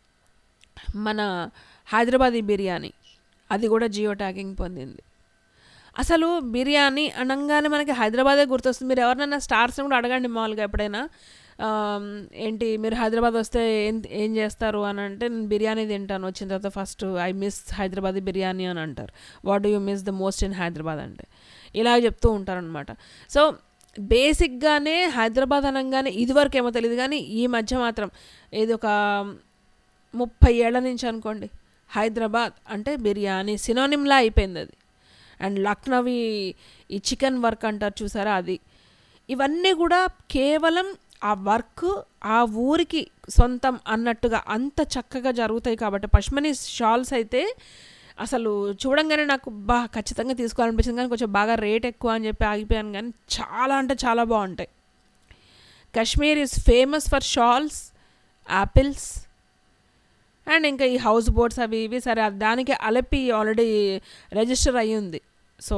S4: మన హైదరాబాదీ బిర్యానీ, అది కూడా జియో ట్యాగింగ్ పొందింది. అసలు బిర్యానీ అనగానే మనకి హైదరాబాదే గుర్తొస్తుంది. మీరు ఎవరినైనా స్టార్స్ని కూడా అడగండి మామూలుగా ఎప్పుడైనా, ఏంటి మీరు హైదరాబాద్ వస్తే ఏం ఏం చేస్తారు అని అంటే, నేను బిర్యానీ తింటాను వచ్చిన తర్వాత, first I miss Hyderabadi biryani అని అంటారు. What do you miss the most in Hyderabad అంటే ఇలా చెప్తూ ఉంటారనమాట. సో బేసిక్గానే హైదరాబాద్ అనగానే ఇదివరకు ఏమో తెలియదు, కానీ ఈ మధ్య మాత్రం ఏది ఒక ముప్పై ఏళ్ల నుంచి అనుకోండి, హైదరాబాద్ అంటే బిర్యానీ సినోనిమ్లా అయిపోయింది అది. అండ్ లక్నవీ ఈ చికెన్ వర్క్ అంటారు చూసారా, అది. ఇవన్నీ కూడా కేవలం ఆ వర్క్ ఆ ఊరికి సొంతం అన్నట్టుగా అంత చక్కగా జరుగుతాయి కాబట్టి, పష్మినీ షాల్స్ అయితే అసలు చూడంగానే నాకు బా ఖచ్చితంగా తీసుకోవాలనిపించింది, కానీ కొంచెం బాగా రేట్ ఎక్కువ అని చెప్పి ఆగిపోయాను. కానీ చాలా అంటే చాలా బాగుంటాయి. Kashmir is famous for shawls, apples and ఇంకా ఈ హౌస్ బోట్స్ అవి ఇవి. సరే, దానికి అలపి ఆల్రెడీ రిజిస్టర్ అయ్యి ఉంది. సో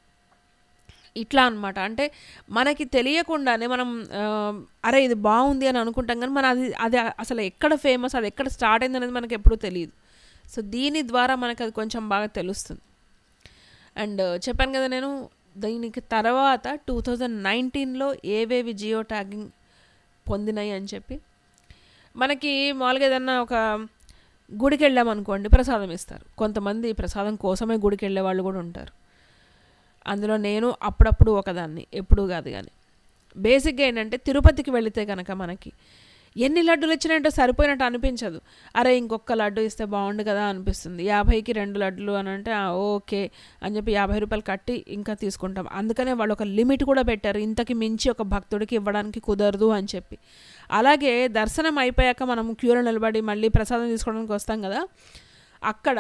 S4: ఇట్లా అనమాట. అంటే మనకి తెలియకుండానే మనం అరే ఇది బాగుంది అని అనుకుంటాం, కానీ మన అది అది అసలు ఎక్కడ ఫేమస్, అది ఎక్కడ స్టార్ట్ అయింది అనేది మనకి ఎప్పుడూ తెలియదు. సో దీని ద్వారా మనకు అది కొంచెం బాగా తెలుస్తుంది. అండ్ చెప్పాను కదా నేను, దీనికి తర్వాత టూ థౌజండ్ నైన్టీన్లో ఏవేవి జియో ట్యాగింగ్ పొందినాయి అని చెప్పి, మనకి మామూలుగా ఏదన్నా ఒక గుడికి వెళ్ళామనుకోండి, ప్రసాదం ఇస్తారు. కొంతమంది ప్రసాదం కోసమే గుడికి వెళ్ళే వాళ్ళు కూడా ఉంటారు. అందులో నేను అప్పుడప్పుడు ఒకదాన్ని, ఎప్పుడు కాదు. కానీ బేసిక్గా ఏంటంటే, తిరుపతికి వెళితే కనుక మనకి ఎన్ని లడ్డూలు ఇచ్చినట్టు సరిపోయినట్టు అనిపించదు. అరే ఇంకొక లడ్డు ఇస్తే బాగుండు కదా అనిపిస్తుంది. యాభైకి రెండు లడ్డులు అని అంటే ఓకే అని చెప్పి యాభై రూపాయలు కట్టి ఇంకా తీసుకుంటాం. అందుకనే వాళ్ళు ఒక లిమిట్ కూడా పెట్టారు, ఇంతకి మించి ఒక భక్తుడికి ఇవ్వడానికి కుదరదు అని చెప్పి. అలాగే దర్శనం అయిపోయాక మనం క్యూలో నిలబడి మళ్ళీ ప్రసాదం తీసుకోవడానికి వస్తాం కదా, అక్కడ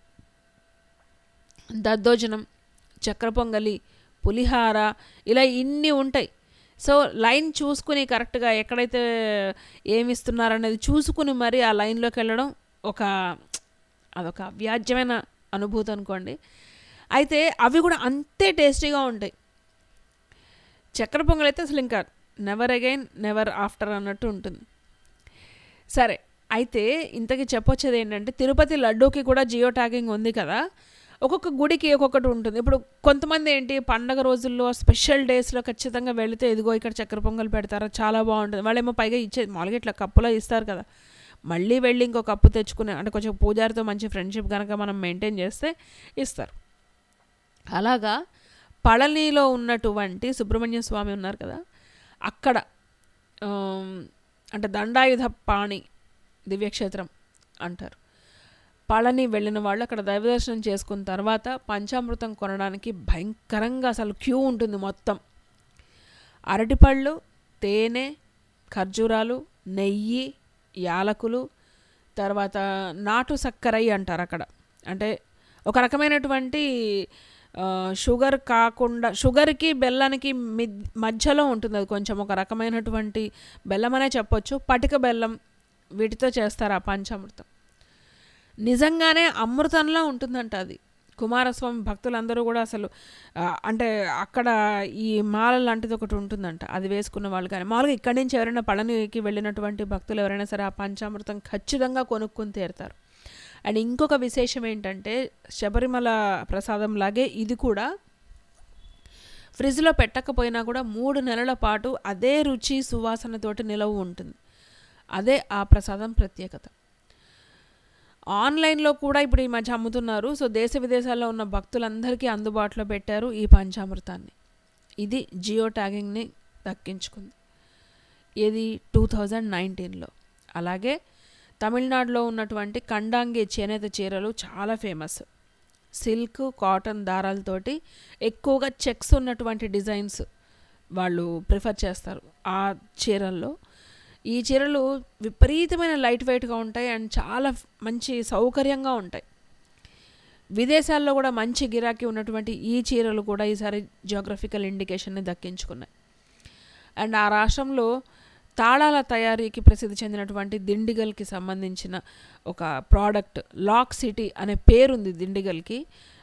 S4: దద్దోజనం, చక్ర పొంగలి, పులిహార ఇలా ఇన్ని ఉంటాయి. సో లైన్ చూసుకుని కరెక్ట్గా ఎక్కడైతే ఏమి ఇస్తున్నారనేది చూసుకుని మరి ఆ లైన్లోకి వెళ్ళడం ఒక అదొక అవ్యాజ్యమైన అనుభూతి అనుకోండి. అయితే అవి కూడా అంతే టేస్టీగా ఉంటాయి. చక్కెర పొంగల్ అయితే అసలు ఇంకా నెవర్ అగైన్ నెవర్ ఆఫ్టర్ అన్నట్టు ఉంటుంది. సరే, అయితే ఇంతకీ చెప్పొచ్చేది ఏంటంటే, తిరుపతి లడ్డూకి కూడా జియో ట్యాగింగ్ ఉంది కదా. ఒక్కొక్క గుడికి ఒక్కొక్కటి ఉంటుంది. ఇప్పుడు కొంతమంది ఏంటి పండగ రోజుల్లో స్పెషల్ డేస్లో ఖచ్చితంగా వెళితే ఇదిగో ఇక్కడ చక్కెర పొంగల్ పెడతారా, చాలా బాగుంటుంది. వాళ్ళేమో పైగా ఇచ్చే మామూలుగా ఇట్లా కప్పులో ఇస్తారు కదా, మళ్ళీ వెళ్ళి ఇంకో కప్పు తెచ్చుకునే, అంటే కొంచెం పూజారితో మంచి ఫ్రెండ్షిప్ కనుక మనం మెయింటైన్ చేస్తే ఇస్తారు. అలాగా పళనిలో ఉన్నటువంటి సుబ్రహ్మణ్య స్వామి ఉన్నారు కదా, అక్కడ అంటే దండాయుధ పాణి దివ్యక్షేత్రం అంటారు. పళని వెళ్ళిన వాళ్ళు అక్కడ దైవ దర్శనం చేసుకున్న తర్వాత పంచామృతం కొనడానికి భయంకరంగా అసలు క్యూ ఉంటుంది. మొత్తం అరటిపళ్ళు, తేనె, ఖర్జూరాలు, నెయ్యి, యాలకులు, తర్వాత నాటు సక్కరై అంటారు అక్కడ. అంటే ఒక రకమైనటువంటి షుగర్ కాకుండా, షుగర్కి బెల్లానికి మి మధ్యలో ఉంటుంది అది, కొంచెం ఒక రకమైనటువంటి బెల్లం అనే చెప్పొచ్చు, పటిక బెల్లం, వీటితో చేస్తారు ఆ పంచామృతం. నిజంగానే అమృతంలా ఉంటుందంట అది. కుమారస్వామి భక్తులందరూ కూడా అసలు అంటే అక్కడ ఈ మాల లాంటిది ఒకటి ఉంటుందంట, అది వేసుకున్న వాళ్ళు. కానీ మామూలుగా ఇక్కడి నుంచి ఎవరైనా పళనికి వెళ్ళినటువంటి భక్తులు ఎవరైనా సరే ఆ పంచామృతం ఖచ్చితంగా కొనుక్కొని తీరుతారు. అండ్ ఇంకొక విశేషం ఏంటంటే, శబరిమల ప్రసాదం లాగే ఇది కూడా ఫ్రిడ్జ్లో పెట్టకపోయినా కూడా మూడు నెలల పాటు అదే రుచి సువాసనతోటి నిలవ ఉంటుంది. అదే ఆ ప్రసాదం ప్రత్యేకత. ఆన్లైన్లో కూడా ఇప్పుడు ఈ మధ్య అమ్ముతున్నారు. సో దేశ విదేశాల్లో ఉన్న భక్తులందరికీ అందుబాటులో పెట్టారు ఈ పంచామృతాన్ని. ఇది జియో ట్యాగింగ్ని దక్కించుకుంది. ఇది టూ థౌజండ్ నైన్టీన్లో. అలాగే తమిళనాడులో ఉన్నటువంటి కండాంగి చేనేత చీరలు చాలా ఫేమస్. సిల్క్, కాటన్ దారాలతోటి ఎక్కువగా చెక్స్ ఉన్నటువంటి డిజైన్స్ వాళ్ళు ప్రిఫర్ చేస్తారు ఆ చీరల్లో. ఈ చీరలు విపరీతమైన లైట్ వెయిట్గా ఉంటాయి అండ్ చాలా మంచి సౌకర్యంగా ఉంటాయి. విదేశాల్లో కూడా మంచి గిరాకీ ఉన్నటువంటి ఈ చీరలు కూడా ఈసారి జియోగ్రఫికల్ ఇండికేషన్ని దక్కించుకున్నాయి. అండ్ ఆ రాష్ట్రంలో తాళాల తయారీకి ప్రసిద్ధి చెందినటువంటి దిండిగల్కి సంబంధించిన ఒక ప్రోడక్ట్ లాక్ సిటీ అనే పేరుంది దిండిగల్కి.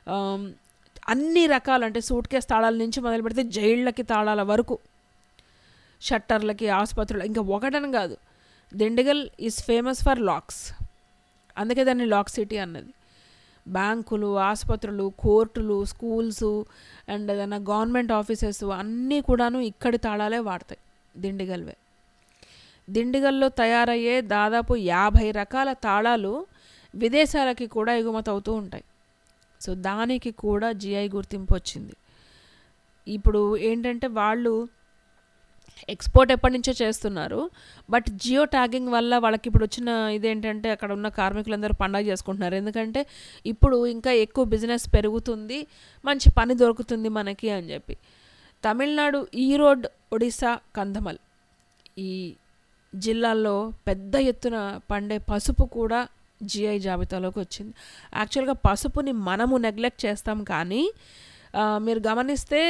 S4: అన్ని రకాలు, అంటే సూట్ కేస్ తాళాల నుంచి మొదలు పెడితే జైళ్ళకి తాళాల వరకు, షట్టర్లకి, ఆసుపత్రులు, ఇంకా ఒకటని కాదు. Dindigul is famous for locks, అందుకే దాన్ని లాక్ సిటీ అన్నది. బ్యాంకులు, ఆసుపత్రులు, కోర్టులు, స్కూల్స్ అండ్ ఏదైనా గవర్నమెంట్ ఆఫీసెస్ అన్నీ కూడాను ఇక్కడి తాళాలే వాడతాయి, దిండిగల్వే. దిండిగల్లో తయారయ్యే దాదాపు యాభై రకాల తాళాలు విదేశాలకి కూడా ఎగుమతి అవుతూ ఉంటాయి. సో దానికి కూడా జిఐ గుర్తింపు వచ్చింది. ఇప్పుడు ఏంటంటే వాళ్ళు ఎక్స్పోర్ట్ ఎప్పటి నుంచో చేస్తున్నారు, బట్ జియో ట్యాగింగ్ వల్ల వాళ్ళకి ఇప్పుడు వచ్చిన ఇదేంటంటే అక్కడ ఉన్న కార్మికులందరూ పండగ చేసుకుంటున్నారు. ఎందుకంటే ఇప్పుడు ఇంకా ఎక్కువ బిజినెస్ పెరుగుతుంది, మంచి పని దొరుకుతుంది మనకి అని చెప్పి. తమిళనాడు ఈరోడ్, ఒడిశా, కంధమల్ ఈ జిల్లాల్లో పెద్ద ఎత్తున పండే పసుపు కూడా జిఐ జాబితాలోకి వచ్చింది. యాక్చువల్గా పసుపుని మనము నెగ్లెక్ట్ చేస్తాం, కానీ మీరు గమనిస్తే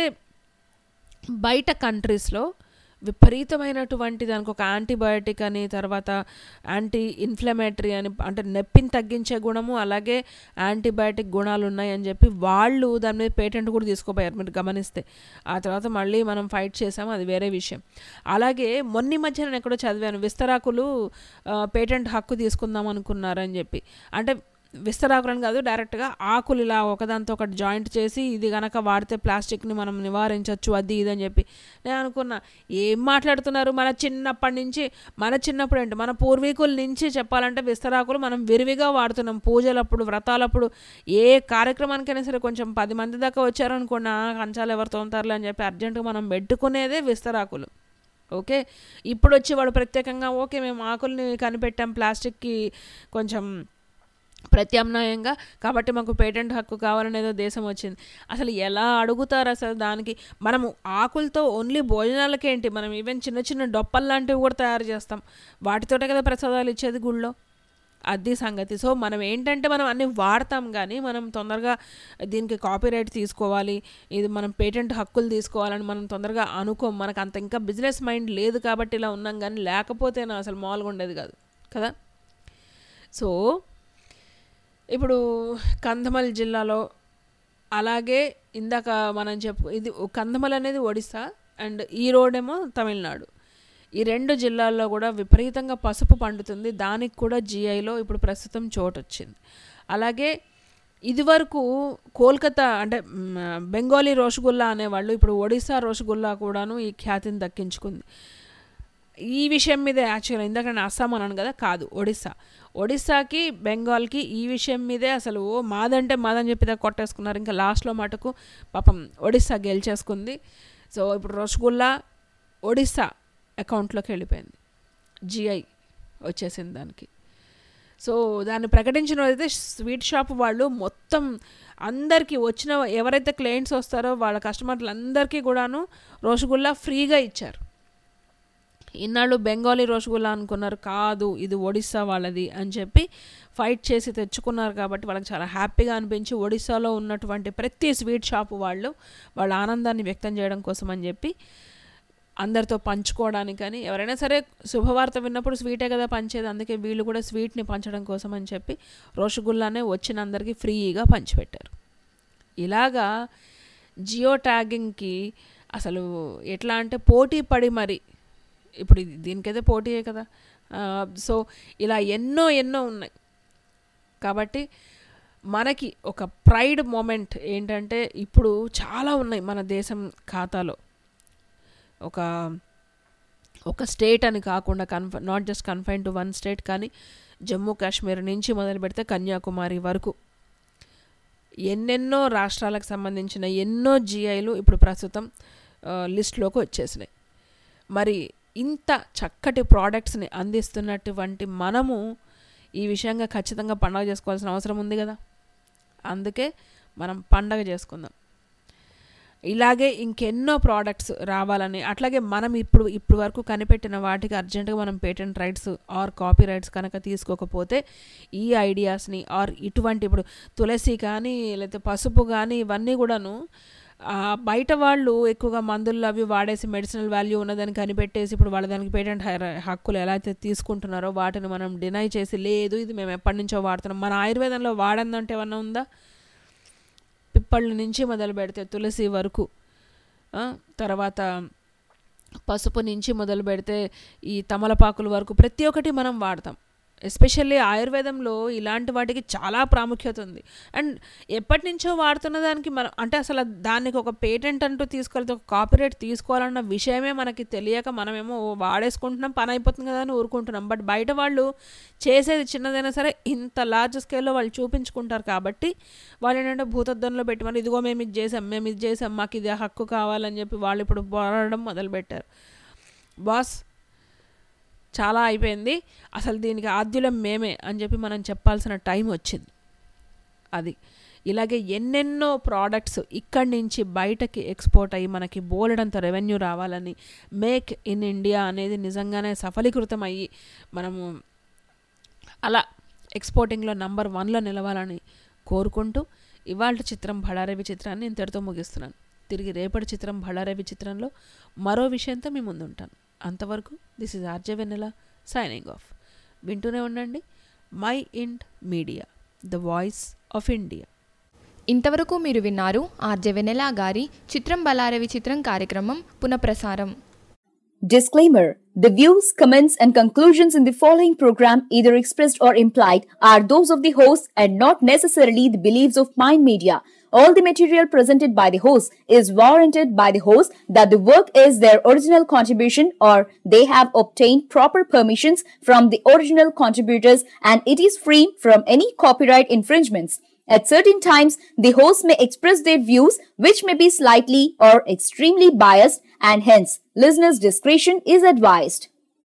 S4: బయట కంట్రీస్లో విపరీతమైనటువంటి దానికి ఒక యాంటీబయాటిక్ అని, తర్వాత యాంటీ ఇన్ఫ్లమేటరీ అని, అంటే నొప్పిని తగ్గించే గుణము అలాగే యాంటీబయాటిక్ గుణాలు ఉన్నాయి అని చెప్పి వాళ్ళు దాని మీద పేటెంట్ కూడా తీసుకోపోయారు మీరు గమనిస్తే. ఆ తర్వాత మళ్ళీ మనం ఫైట్ చేసాము, అది వేరే విషయం. అలాగే మొన్న మధ్య నేను ఎక్కడో చదివాను, విస్తరాకులు పేటెంట్ హక్కు తీసుకుందాం అనుకున్నారని చెప్పి. అంటే విస్తరాకులను కాదు, డైరెక్ట్గా ఆకులు ఇలా ఒకదాంతో ఒకటి జాయింట్ చేసి ఇది కనుక వాడితే ప్లాస్టిక్ని మనం నివారించవచ్చు అది ఇది అని చెప్పి. నేను అనుకున్నా, ఏం మాట్లాడుతున్నారు? మన చిన్నప్పటి నుంచి, మన చిన్నప్పుడు ఏంటి మన పూర్వీకుల నుంచి చెప్పాలంటే విస్తరాకులు మనం విరివిగా వాడుతున్నాం. పూజలప్పుడు, వ్రతాలప్పుడు, ఏ కార్యక్రమానికైనా సరే కొంచెం పది మంది దాకా వచ్చారనుకోండి, కంచాలు ఎవరు తోముతారులే అని చెప్పి అర్జెంటుగా మనం పెట్టుకునేదే విస్తరాకులు. ఓకే, ఇప్పుడు వచ్చి వాడు ప్రత్యేకంగా ఓకే మేము ఆకుల్ని కనిపెట్టాం ప్లాస్టిక్కి కొంచెం ప్రత్యామ్నాయంగా, కాబట్టి మాకు పేటెంట్ హక్కు కావాలనేదో దేశం వచ్చింది. అసలు ఎలా అడుగుతారు అసలు దానికి? మనము ఆకులతో ఓన్లీ భోజనాలకేంటి, మనం ఈవెన్ చిన్న చిన్న డొప్పలు లాంటివి కూడా తయారు చేస్తాం, వాటితోటే కదా ప్రసాదాలు ఇచ్చేది గుళ్ళో. అది సంగతి. సో మనం ఏంటంటే మనం అన్నీ వాడతాం, కానీ మనం తొందరగా దీనికి కాపీరైట్ తీసుకోవాలి, ఇది మనం పేటెంట్ హక్కులు తీసుకోవాలని మనం తొందరగా అనుకోం. మనకు అంత ఇంకా బిజినెస్ మైండ్ లేదు కాబట్టి ఇలా ఉన్నాం, కానీ లేకపోతేనా అసలు మామూలుగా ఉండేది కాదు కదా. సో ఇప్పుడు కంధమల్ జిల్లాలో, అలాగే ఇందాక మనం చెప్పు ఇది కంధమల్ అనేది ఒడిస్సా అండ్ ఈ రోడ్ ఏమో తమిళనాడు. ఈ రెండు జిల్లాల్లో కూడా విపరీతంగా పసుపు పండుతుంది. దానికి కూడా జిఐలో ఇప్పుడు ప్రస్తుతం చోటు వచ్చింది. అలాగే ఇదివరకు కోల్కతా అంటే బెంగాలీ రోషగుల్లా అనేవాళ్ళు, ఇప్పుడు ఒడిస్సా రోషగుల్లా కూడాను ఈ ఖ్యాతిని దక్కించుకుంది. ఈ విషయం మీదే యాక్చువల్గా ఇందాక నేను అస్సాం అన్నాను కదా, కాదు ఒడిస్సా. ఒడిస్సాకి బెంగాల్కి ఈ విషయం మీదే అసలు ఓ మాదంటే మాదని చెప్పి కొట్టేసుకున్నారు. ఇంకా లాస్ట్లో మటుకు పాపం ఒడిస్సా గెలిచేసుకుంది. సో ఇప్పుడు రసగుల్లా ఒడిస్సా అకౌంట్లోకి వెళ్ళిపోయింది, జిఐ వచ్చేసింది దానికి. సో దాన్ని ప్రకటించిన అయితే స్వీట్ షాప్ వాళ్ళు మొత్తం అందరికీ వచ్చిన ఎవరైతే క్లయింట్స్ వస్తారో వాళ్ళ కస్టమర్లందరికీ కూడాను రసగుల్లా ఫ్రీగా ఇచ్చారు. ఇన్నాళ్ళు బెంగాలీ రసగుల్లా అనుకున్నారు, కాదు ఇది ఒడిస్సా వాళ్ళది అని చెప్పి ఫైట్ చేసి తెచ్చుకున్నారు. కాబట్టి వాళ్ళకి చాలా హ్యాపీగా అనిపించి ఒడిస్సాలో ఉన్నటువంటి ప్రతి స్వీట్ షాపు వాళ్ళు వాళ్ళ ఆనందాన్ని వ్యక్తం చేయడం కోసం అని చెప్పి అందరితో పంచుకోవడానికి, కానీ ఎవరైనా సరే శుభవార్త విన్నప్పుడు స్వీటే కదా పంచేది, అందుకే వీళ్ళు కూడా స్వీట్ని పంచడం కోసం అని చెప్పి రసగుల్లానే వచ్చిన అందరికీ ఫ్రీగా పంచిపెట్టారు. ఇలాగా జియో ట్యాగింగ్కి అసలు ఎట్లా అంటే పోటీ పడి మరి, ఇప్పుడు దీనికైతే పోటీయే కదా. సో ఇలా ఎన్నో ఎన్నో ఉన్నాయి. కాబట్టి మనకి ఒక ప్రైడ్ మూమెంట్ ఏంటంటే ఇప్పుడు చాలా ఉన్నాయి మన దేశం ఖాతాలో. ఒక ఒక స్టేట్ అని కాకుండా conf not just confine to one state, కానీ జమ్మూ కాశ్మీర్ నుంచి మొదలు పెడితే కన్యాకుమారి వరకు ఎన్నెన్నో రాష్ట్రాలకు సంబంధించిన ఎన్నో జిఐలు ఇప్పుడు ప్రస్తుతం లిస్ట్లోకి వచ్చేసినాయి. మరి ఇంత చక్కటి ప్రోడక్ట్స్ని అందిస్తున్నటువంటి మనము ఈ విషయంగా ఖచ్చితంగా పండగ చేసుకోవాల్సిన అవసరం ఉంది కదా. అందుకే మనం పండగ చేసుకుందాం. ఇలాగే ఇంకెన్నో ప్రోడక్ట్స్ రావాలని, అట్లాగే మనం ఇప్పుడు ఇప్పుడు వరకు కనిపెట్టిన వాటికి అర్జెంటుగా మనం patent rights or copyrights కనుక తీసుకోకపోతే ఈ ఐడియాస్ని ఆర్ ఇటువంటి ఇప్పుడు తులసి కానీ లేకపోతే పసుపు కానీ ఇవన్నీ కూడాను బయట వాళ్ళు ఎక్కువగా మందులు అవి వాడేసి మెడిసినల్ వాల్యూ ఉన్నదని కనిపెట్టేసి ఇప్పుడు వాళ్ళ దానికి పేటెంట్ హక్కులు ఎలా అయితే తీసుకుంటున్నారో వాటిని మనం డినై చేసి, లేదు ఇది మేము ఎప్పటి నుంచో వాడుతున్నాం. మన ఆయుర్వేదంలో వాడందంటే ఏమన్నా ఉందా? పిప్పళ్ళ నుంచి మొదలు పెడితే తులసి వరకు, తర్వాత పసుపు నుంచి మొదలు పెడితే ఈ తమలపాకుల వరకు ప్రతి ఒక్కటి మనం వాడతాం. ఎస్పెషల్లీ ఆయుర్వేదంలో ఇలాంటి వాటికి చాలా ప్రాముఖ్యత ఉంది. అండ్ ఎప్పటి నుంచో వాడుతున్న దానికి మనం అంటే అసలు దానికి ఒక పేటెంట్ అంటూ తీసుకోవాలి, ఒక కాపీరైట్ తీసుకోవాలన్న విషయమే మనకి తెలియక మనమేమో వాడేసుకుంటున్నాం, పని అయిపోతుంది కదా అని ఊరుకుంటున్నాం. బట్ బయట వాళ్ళు చేసేది చిన్నదైనా సరే ఇంత లార్జ్ స్కేల్లో వాళ్ళు చూపించుకుంటారు. కాబట్టి వాళ్ళు ఏంటంటే భూతద్దంలో పెట్టి మరి ఇదిగో మేము ఇది చేసాం మేము ఇది చేసాం మాకు ఇది హక్కు కావాలని చెప్పి వాళ్ళు ఇప్పుడు పోరాడడం మొదలుపెట్టారు. బాస్ చాలా అయిపోయింది, అసలు దీనికి ఆద్యులం మేమే అని చెప్పి మనం చెప్పాల్సిన టైం వచ్చింది. అది ఇలాగే ఎన్నెన్నో ప్రోడక్ట్స్ ఇక్కడి నుంచి బయటకి ఎక్స్పోర్ట్ అయ్యి మనకి బోలెడంత రెవెన్యూ రావాలని, మేక్ ఇన్ ఇండియా అనేది నిజంగానే సఫలీకృతం అయ్యి మనము అలా ఎక్స్పోర్టింగ్లో నంబర్ వన్లో నిలవాలని కోరుకుంటూ ఇవాళ చిత్రం బళారవి చిత్రాన్ని ఇంతటితో ముగిస్తున్నాను. తిరిగి రేపటి చిత్రం బళారవి చిత్రంలో మరో విషయంతో మీ ముందు ఉంటాను. అంతవరకు this is RJ Vennela signing off. వింటూనే ఉండండి mind media, the voice of India.
S3: ఇంతవరకు మీరు విన్నారు ఆర్జే వెన్నెల గారి చిత్రం బళారవి చిత్రం కార్యక్రమం పునఃప్రసారం.
S6: Disclaimer: the views, comments, and conclusions in the following program, either expressed or implied, are those of the host and not necessarily the beliefs of Mind Media. All the material presented by the host is warranted by the host that the work is their original contribution or they have obtained proper permissions from the original contributors and it is free from any copyright infringements. At certain times, the host may express their views which may be slightly or extremely biased and hence listeners' discretion is advised.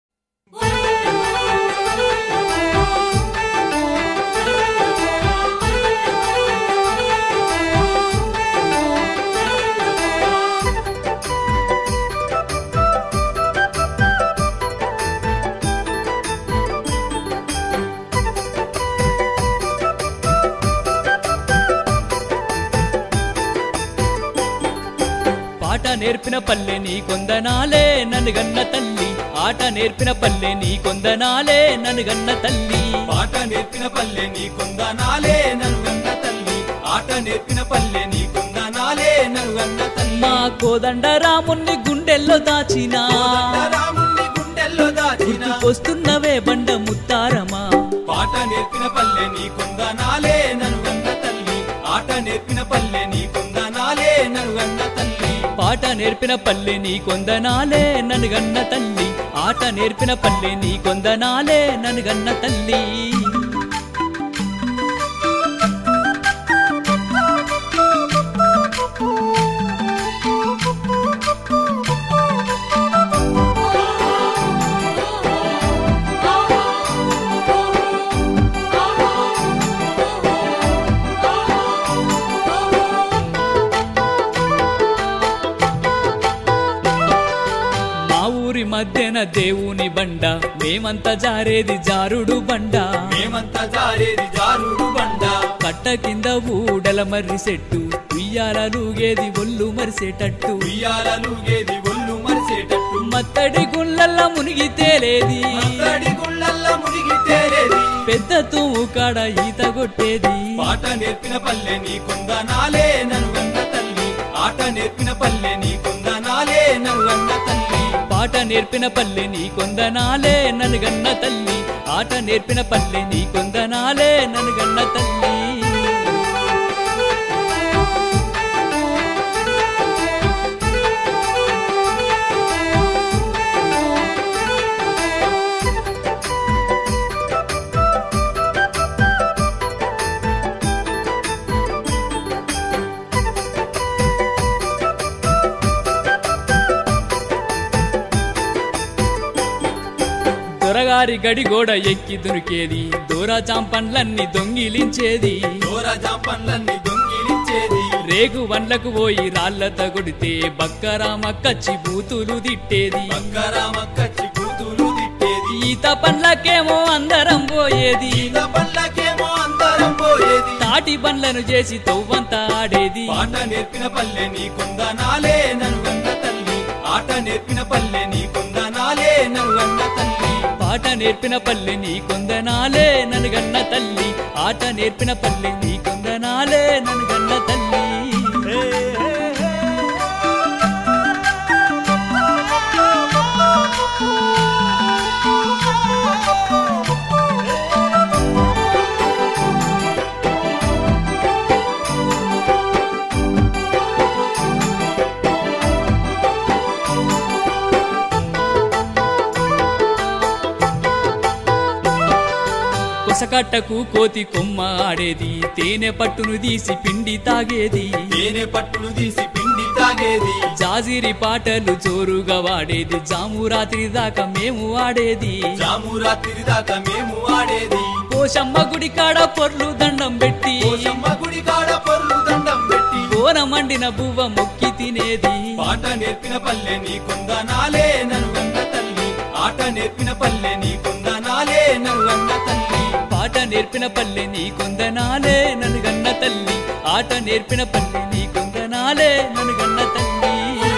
S8: ఆట నేర్పిన పల్లె నీ కొందనాలే నన్ను గన్న తల్లి, ఆట నేర్పిన పల్లె నీ కొందనాలే నన్ను గన్న తల్లి,
S1: పాట నేర్పిన పల్లె నీ కొందనాలే నన్ను గన్న తల్లి, ఆట నేర్పిన పల్లె నీ కొందనాలే నన్ను గన్న తల్లి.
S8: మా కోదండ రాముణ్ణి గుండెల్లో దాచినా,
S1: రాముణ్ణి గుండెల్లో దాచిన
S8: వస్తున్నవే బండ ముత్తారమా,
S1: పాట నేర్పిన పల్లె నీ కొందనాలే నన్ను గన్న తల్లి, ఆట నేర్పిన పల్లె నీ కొందనాలే నన్ను గన్న తల్లి,
S8: పాట నేర్పిన పల్లె నీ కొందనాలే నన్ను గన్న తల్లి, ఆట నేర్పిన పల్లె నీ కొందనాలే నన్ను గన్న తల్లి. మధ్యన దేవుని బండ మేమంతా జారేది జారుడు బండ
S1: మేమంతా జారేది జారుడు బండ
S8: కట్ట కింద ఊడల మర్రి చెట్టు ఉయ్యాలలుగేది ఒళ్ళు మరిసేటట్టు
S1: ఉయ్యాలలుగేది ఒళ్ళు మరిసేటట్టు
S8: మత్తడి గుళ్ళల్ల మునిగి తేలేది
S1: మత్తడి గుళ్ళల్ల మునిగి తేలేది
S8: పెద్ద తూము కాడ ఈత కొట్టేది
S1: పాట నేర్పిన పల్లె నీ కొందనాలే ననుగన్న తల్లి ఆట నేర్పిన పల్లె నీ కొందనాలే ననుగన్న తల్లి
S8: పాట నేర్పిన పల్లె నీ కొందనాలే ననుగన్న తల్లి ఆట నేర్పిన పల్లె నీ కొందనాలే ననుగన్న తల్లి దొరగారి గడి గోడ ఎక్కి దునికేది దూరా చాంపన్లన్నీ దొంగిలించేది
S1: దూరా చాంపన్లన్నీ దొంగిలించేది
S8: రేగు వండ్లకు పోయి రాళ్లత కొడితే బక్కరామక్కచ్చి బూతులు తిట్టేది
S1: బక్కరామక్కచ్చి బూతులు తిట్టేది
S8: ఈత పండ్లకేమో అందరం పోయేది
S1: ఈత పండ్లకేమో అందరం పోయేది
S8: తాటి బండ్లను చేసి తవ్వంతా ఆడేది
S1: పాట నేర్పిన పల్లె నీ కొందనాలే ననుగన్న తల్లి ఆట నేర్పిన పల్లె నీ కొందనాలే ననుగన్న తల్లి
S8: పాట నేర్పిన పల్లె నీ కొందనాలే ననుగన్న తల్లి ఆట నేర్పిన పల్లె నీ కొందనాలే ననుగన్న తల్లి కొసకట్టకు కోతి కొమ్మ ఆడేది తేనె పట్టును తీసి పిండి తాగేది
S1: తేనె పట్టును తీసి పిండి తాగేది
S8: జాజిరి పాటలు జోరుగా వాడేది జాము రాత్రి దాకా మేము ఆడేది
S1: జాము రాత్రి దాకా మేము ఆడేది
S8: పోషమ్మ గుడి కాడ పొర్లు దండం పెట్టి
S1: పోషమ్మ గుడి కాడ పొర్లు దండం పెట్టి
S8: కోన మండిన బువ్వ మొక్కి తినేది
S1: పాట నేర్పిన పల్లె నీ కొందనాలే ననుగన్న తల్లి ఆట నేర్పిన పల్లె నీ కొందనాలే ననుగన్న తల్లి
S8: పాట నేర్పిన పల్లె నీ కొందనాలే ననుగన్న తల్లి ఆట నేర్పిన పల్లె నీ కొందనాలే ననుగన్న తల్లి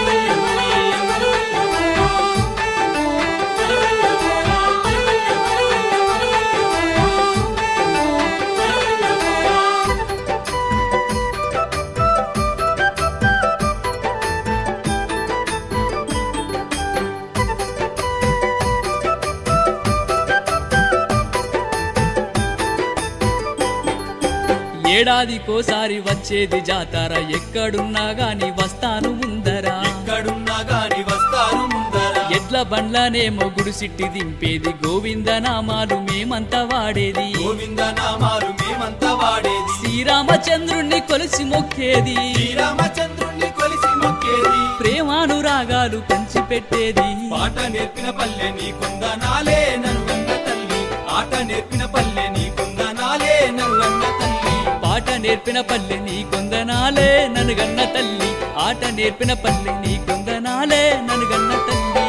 S8: ఏడాదికోసారి వచ్చేది జాతర ఎక్కడున్నా గాని వస్తాను ముందరా
S1: ఎక్కడున్నా గాని వస్తాను ముందరా
S8: ఎడ్ల బండ్లనేమో గుడిసిట్టి దింపేది గోవింద నామాలు మేమంతా వాడేది
S1: గోవింద నామాలు మేమంతా వాడేది
S8: శ్రీరామచంద్రుణ్ణి కొలిసి మొక్కేది
S1: శ్రీరామచంద్రుణ్ణి కొలిసి మొక్కేది
S8: ప్రేమానురాగాలు పంచిపెట్టేది
S1: పాట నేర్పిన పల్లె నీ కొందనాలే ననుగన్న తల్లి ఆట నేర్పిన పల్లె నీ కొందనాలే ననుగన్న తల్లి
S8: పాట నేర్పిన పల్లె నీ కొందనాలే ననుగన్న తల్లి ఆట నేర్పిన పల్లె నీ కొందనాలే ననుగన్న తల్లి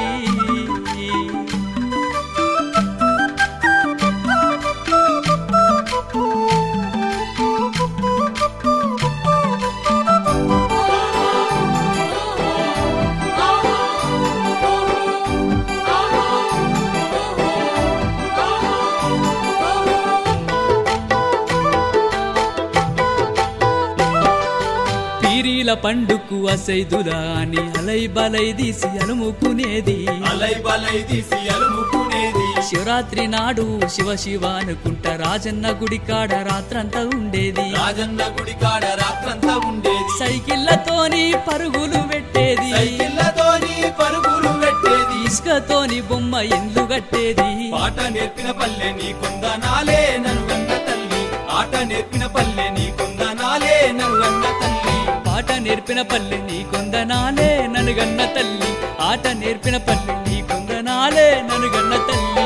S8: పీరీల పండుకు అసైదులా అని అలై బలై తీసి అలుముకునేది
S1: అలై బలై తీసి అలుముకునేది
S8: శివరాత్రి నాడు శివ శివ అనుకుంట రాజన్న గుడి కాడ రాత్రంతా ఉండేది
S1: రాజన్న గుడి కాడ రాత్రంతా ఉండేది
S8: సైకిళ్ళతోని పరుగులు పెట్టేది
S1: సైకిళ్ళతోని పరుగులు పెట్టేది
S8: ఇసుకతోని బొమ్మ ఇండ్లు కట్టేది
S1: పాట నేర్పిన పల్లె నీ కొందనాలే ననుగన్న తల్లి ఆట నేర్పిన పల్లె నీ కొందనాలే ననుగన్న తల్లి
S8: పాట నేర్పిన పల్లె నీ కొందనాలే ననుగన్న తల్లి ఆట నేర్పిన పల్లె నీ కొందనాలే ననుగన్న తల్లి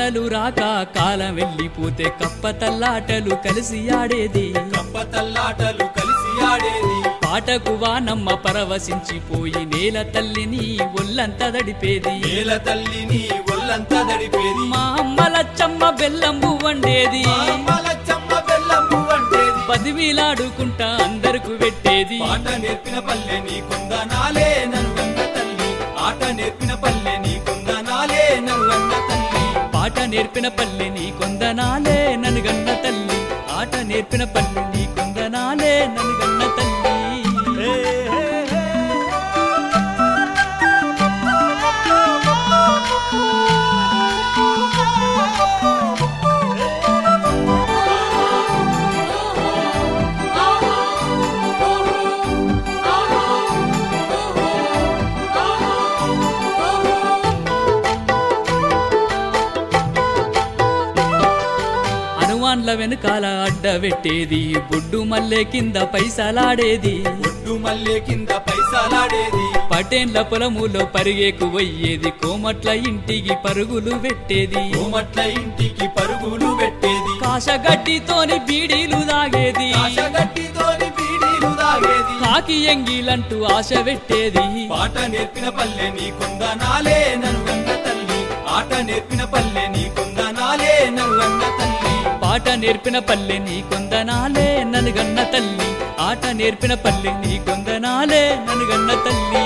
S8: కట్టలు రాక కాలం వెళ్ళిపోతే కప్ప తల్లాటలు కలిసి ఆడేది
S1: కప్ప తల్లాటలు కలిసి ఆడేది
S8: పాటకు వానమ్మ పరవశించిపోయి నేల తల్లిని ఒళ్ళంతా దడిపేది
S1: నేల తల్లిని ఒళ్ళంతా దడిపేది
S8: మా అమ్మలచ్చమ్మ బెల్లంబు వండేది
S1: అమ్మలచ్చమ్మ బెల్లంబు వండేది
S8: పదివిలాడుకుంటా అందరకు పెట్టేది
S1: పాట నేర్పిన పల్లె నీ కొందనాలే నన్ను తల్లి ఆట నేర్పిన పల్లె నీ కొందనాలే నన్ను తల్లి
S8: పాట నేర్పిన పల్లె నీ కొందనాలే ననుగన్న తల్లి ఆట నేర్పిన పల్లె నీ కొందనాలే ననుగన్న తల్లి హనుమాన్ల వెనుకాల అడ్డ పెట్టేది బొడ్డు మల్లె కింద పైసలాడేది
S1: బొడ్డు మల్లె కింద పైసలాడేది
S8: పటేన్ల పొలములో పరిగేకు పోయేది కోమట్ల ఇంటికి పరుగులు పెట్టేది
S1: కోమట్ల ఇంటికి పరుగులు పెట్టేది
S8: కాశగడ్డితోని బీడీలు దాగేది
S1: కాశగడ్డితోని బీడీలు దాగేది
S8: కాకి ఎంగిలంటూ ఆశ పెట్టేది
S1: పాట నేర్పిన పల్లె నీ కొందనాలే నన్ను తల్లి ఆట నేర్పిన పల్లె నీ కొందనాలే నన్ను తల్లి
S8: పాట నేర్పిన పల్లె నీ కొందనాలే ననుగన్న తల్లి ఆట నేర్పిన పల్లె నీ కొందనాలే ననుగన్న తల్లి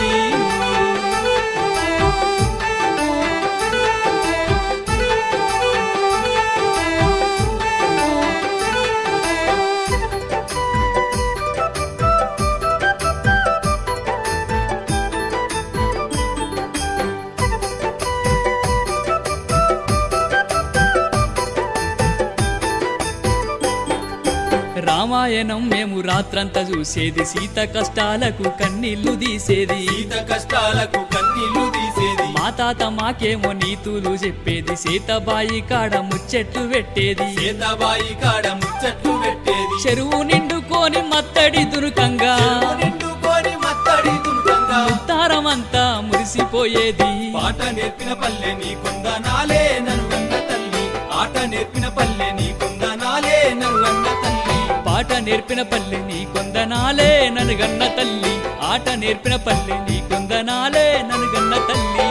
S8: రామాయణం మేము రాత్రంతా చూసేది సీత కష్టాలకు కన్నీళ్లు తీసేది
S1: సీత కష్టాలకు కన్నీళ్లు తీసేది
S8: మా తాత మాకేమో నీతులు చెప్పేది సీతబాయి కాడ ముచ్చట్లు పెట్టేది
S1: సీతబాయి కాడ ముచ్చట్లు పెట్టేది
S8: చెరువు నిండుకొని మత్తడి దురుకంగా
S1: నిండుకొని మత్తడి దుర్గంగా
S8: ఉత్తారమంతా మురిసిపోయేది
S1: పాట నేర్పిన పల్లె నీ కొందనాలే నన్ను తల్లి ఆట నేర్పిన పల్లె నీ కొందనాలే నన్ను తల్లి
S8: పాట నేర్పిన పల్లె నీ కొందనాలే ననుగన్న తల్లి ఆట నేర్పిన పల్లె నీ కొందనాలే ననుగన్న తల్లి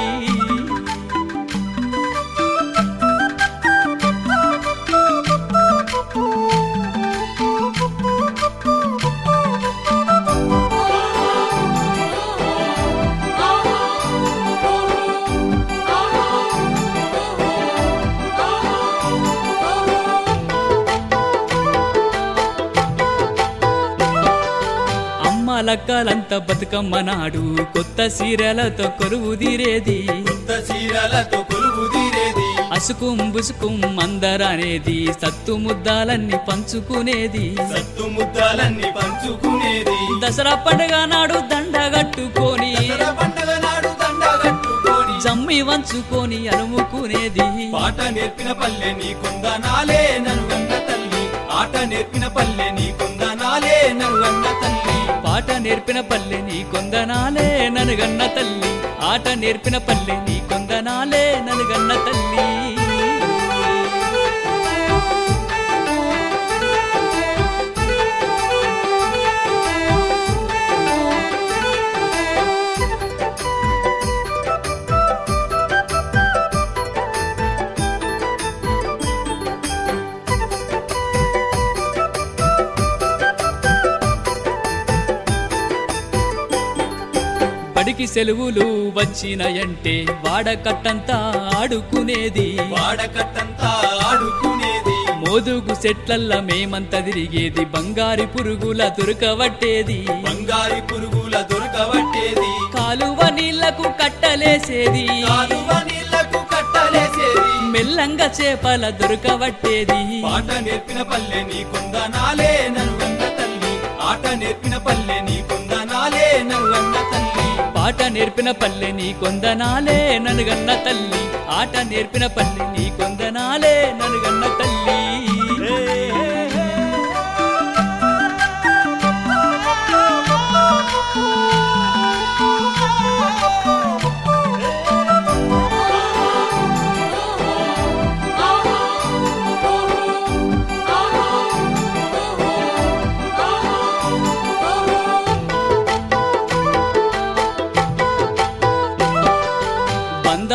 S8: లక్కలంతా బతుకమ్మ నాడు కొత్త సీరలతో కొలువు తీరేది
S1: కొత్త సీరలతో కొలువు తీరేది
S8: అసుకుం బుసుకుం అందరనేది సత్తు ముద్దాలన్నీ పంచుకునేది
S1: సత్తు ముద్దాలన్నీ పంచుకునేది
S8: దసరా పండుగ నాడు దండగట్టుకొని
S1: దసరా పండుగ నాడు దండగట్టుకొని
S8: జమ్మి వంచుకొని అలుముకునేది
S1: పాట నేర్పిన పల్లె నీ కొందనాలే నన్ను తల్లి ఆట నేర్పిన పల్లె నీ కొందనాలే నన్ను తల్లి
S8: పాట నేర్పిన పల్లె నీ కొందనాలే ననుగన్న తల్లి ఆట నేర్పిన పల్లె నీ కొందనాలే ననుగన్న తల్లి బడికి సెలవులు వచ్చినాయంటే వాడకట్టంతా ఆడుకునేది
S1: వాడకట్టంతా ఆడుకునేది
S8: మోదుగు చెట్లల్ల మేమంతా తిరిగేది బంగారి పురుగుల దొరకవట్టేది
S1: బంగారి పురుగుల దొరకవట్టేది
S8: కాలువ నీళ్లకు కట్టలేసేది
S1: కాలువ నీళ్లకు కట్టలేసేది
S8: మెల్లంగా చేపల దొరకవట్టేది
S1: పాట నేర్పిన పల్లె నీ కొందనాలే నన్ను తల్లి ఆట నేర్పిన పల్లె నీ కొందనాలే నన్ను తల్లి
S8: పాట నేర్పిన పల్లె నీ కొందనాలే ననుగన్న తల్లి ఆట నేర్పిన పల్లె నీ కొందనాలే ననుగన్న తల్లి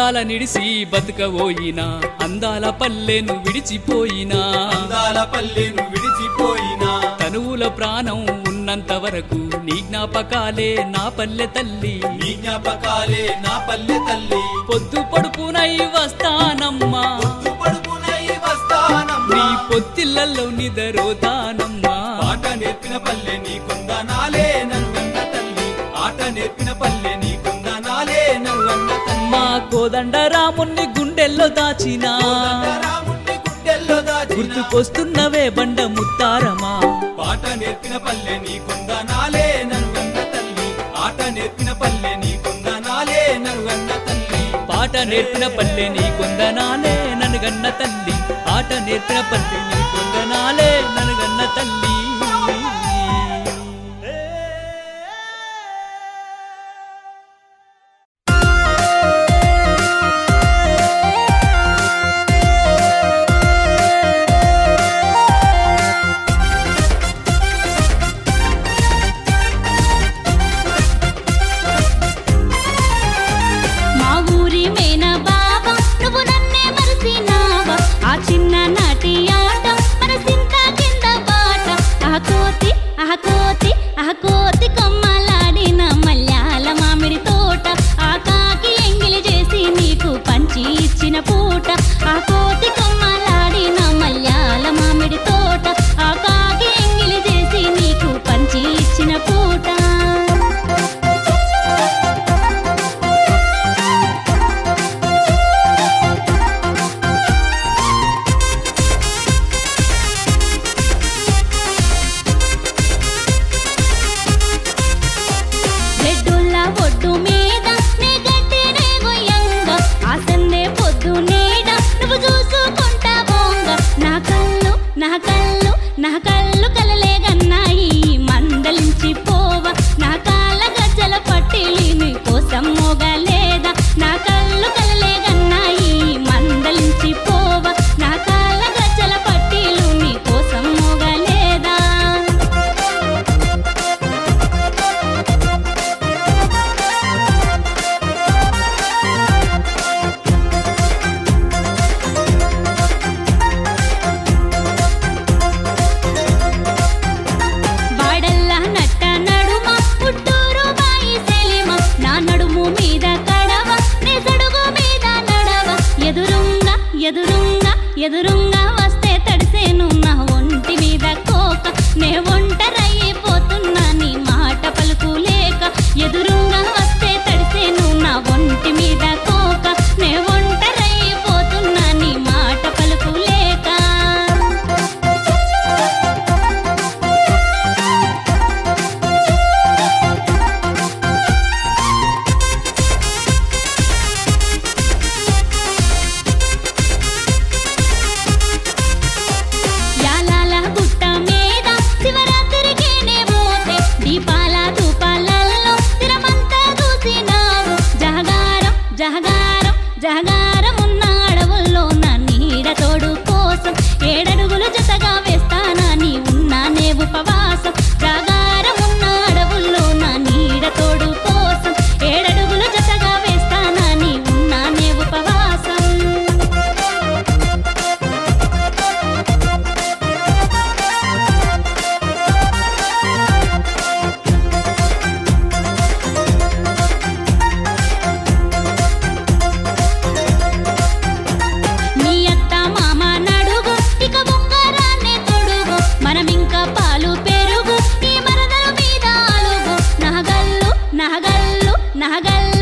S8: బంధాల నిడిసి బతుకబోయినా అందాల పల్లెను విడిచిపోయినా
S1: అందాల పల్లెను విడిచిపోయినా
S8: తనువుల ప్రాణం ఉన్నంత వరకు నీ జ్ఞాపకాలే నా పల్లె తల్లి
S1: నీ జ్ఞాపకాలే నా పల్లె తల్లి
S8: పొద్దు పడుపునై వస్తానమ్మా
S1: పొద్దు పడుపునై వస్తానమ్మా
S8: నీ పొత్తిళ్ళల్లో నిదరోతానమ్మా
S1: ఆట నేర్పిన పల్లె నీ కొందనాలే నన్వన్న తల్లి ఆట నేర్పిన పల్లె నీ కొందనాలే నన్వన్న తల్లి
S8: మా కోదండ రాముణ్ణి గుండెల్లో దాచినా
S1: రాముణ్ణి గుండెల్లో దాచిన
S8: గుర్తుకొస్తున్నవే బండ ముత్తారమా
S1: పాట నేర్పిన పల్లె నీ కొందనాలే నన్వన్న తల్లి ఆట నేర్పిన పల్లె నీ కొందనాలే నన్వన్న తల్లి
S8: పాట నేర్పిన పల్లె నీ కొందనాలే ననుగన్న తల్లి ఆట నేర్పిన పల్లె నీ కొందనాలే ననుగన్న తల్లి
S9: ఎదురుంగా వస్తే తడిసేను నా ఒంటి మీద కోక నే ఒంటరైపోతున్నా నీ మాట పలుకు లేక ఎదురుంగా వస్తే తడిసేను నా ఒంటి మీద కోక నే ఒంటరైపోతున్నా నీ మాట పలుకు లేక జహగారమున్న అడవుల్లో నా నీడ తోడు కోసం ఏడడుగులు జతగా వేస్తానా నీ ఉన్నా నే ఉపవాసం జహగారమున్న అడవుల్లో నా నీడ తోడు కోసం ఏడడుగులు జతగా వేస్తానా నీ ఉన్నా నే ఉపవాసం నహగల్లు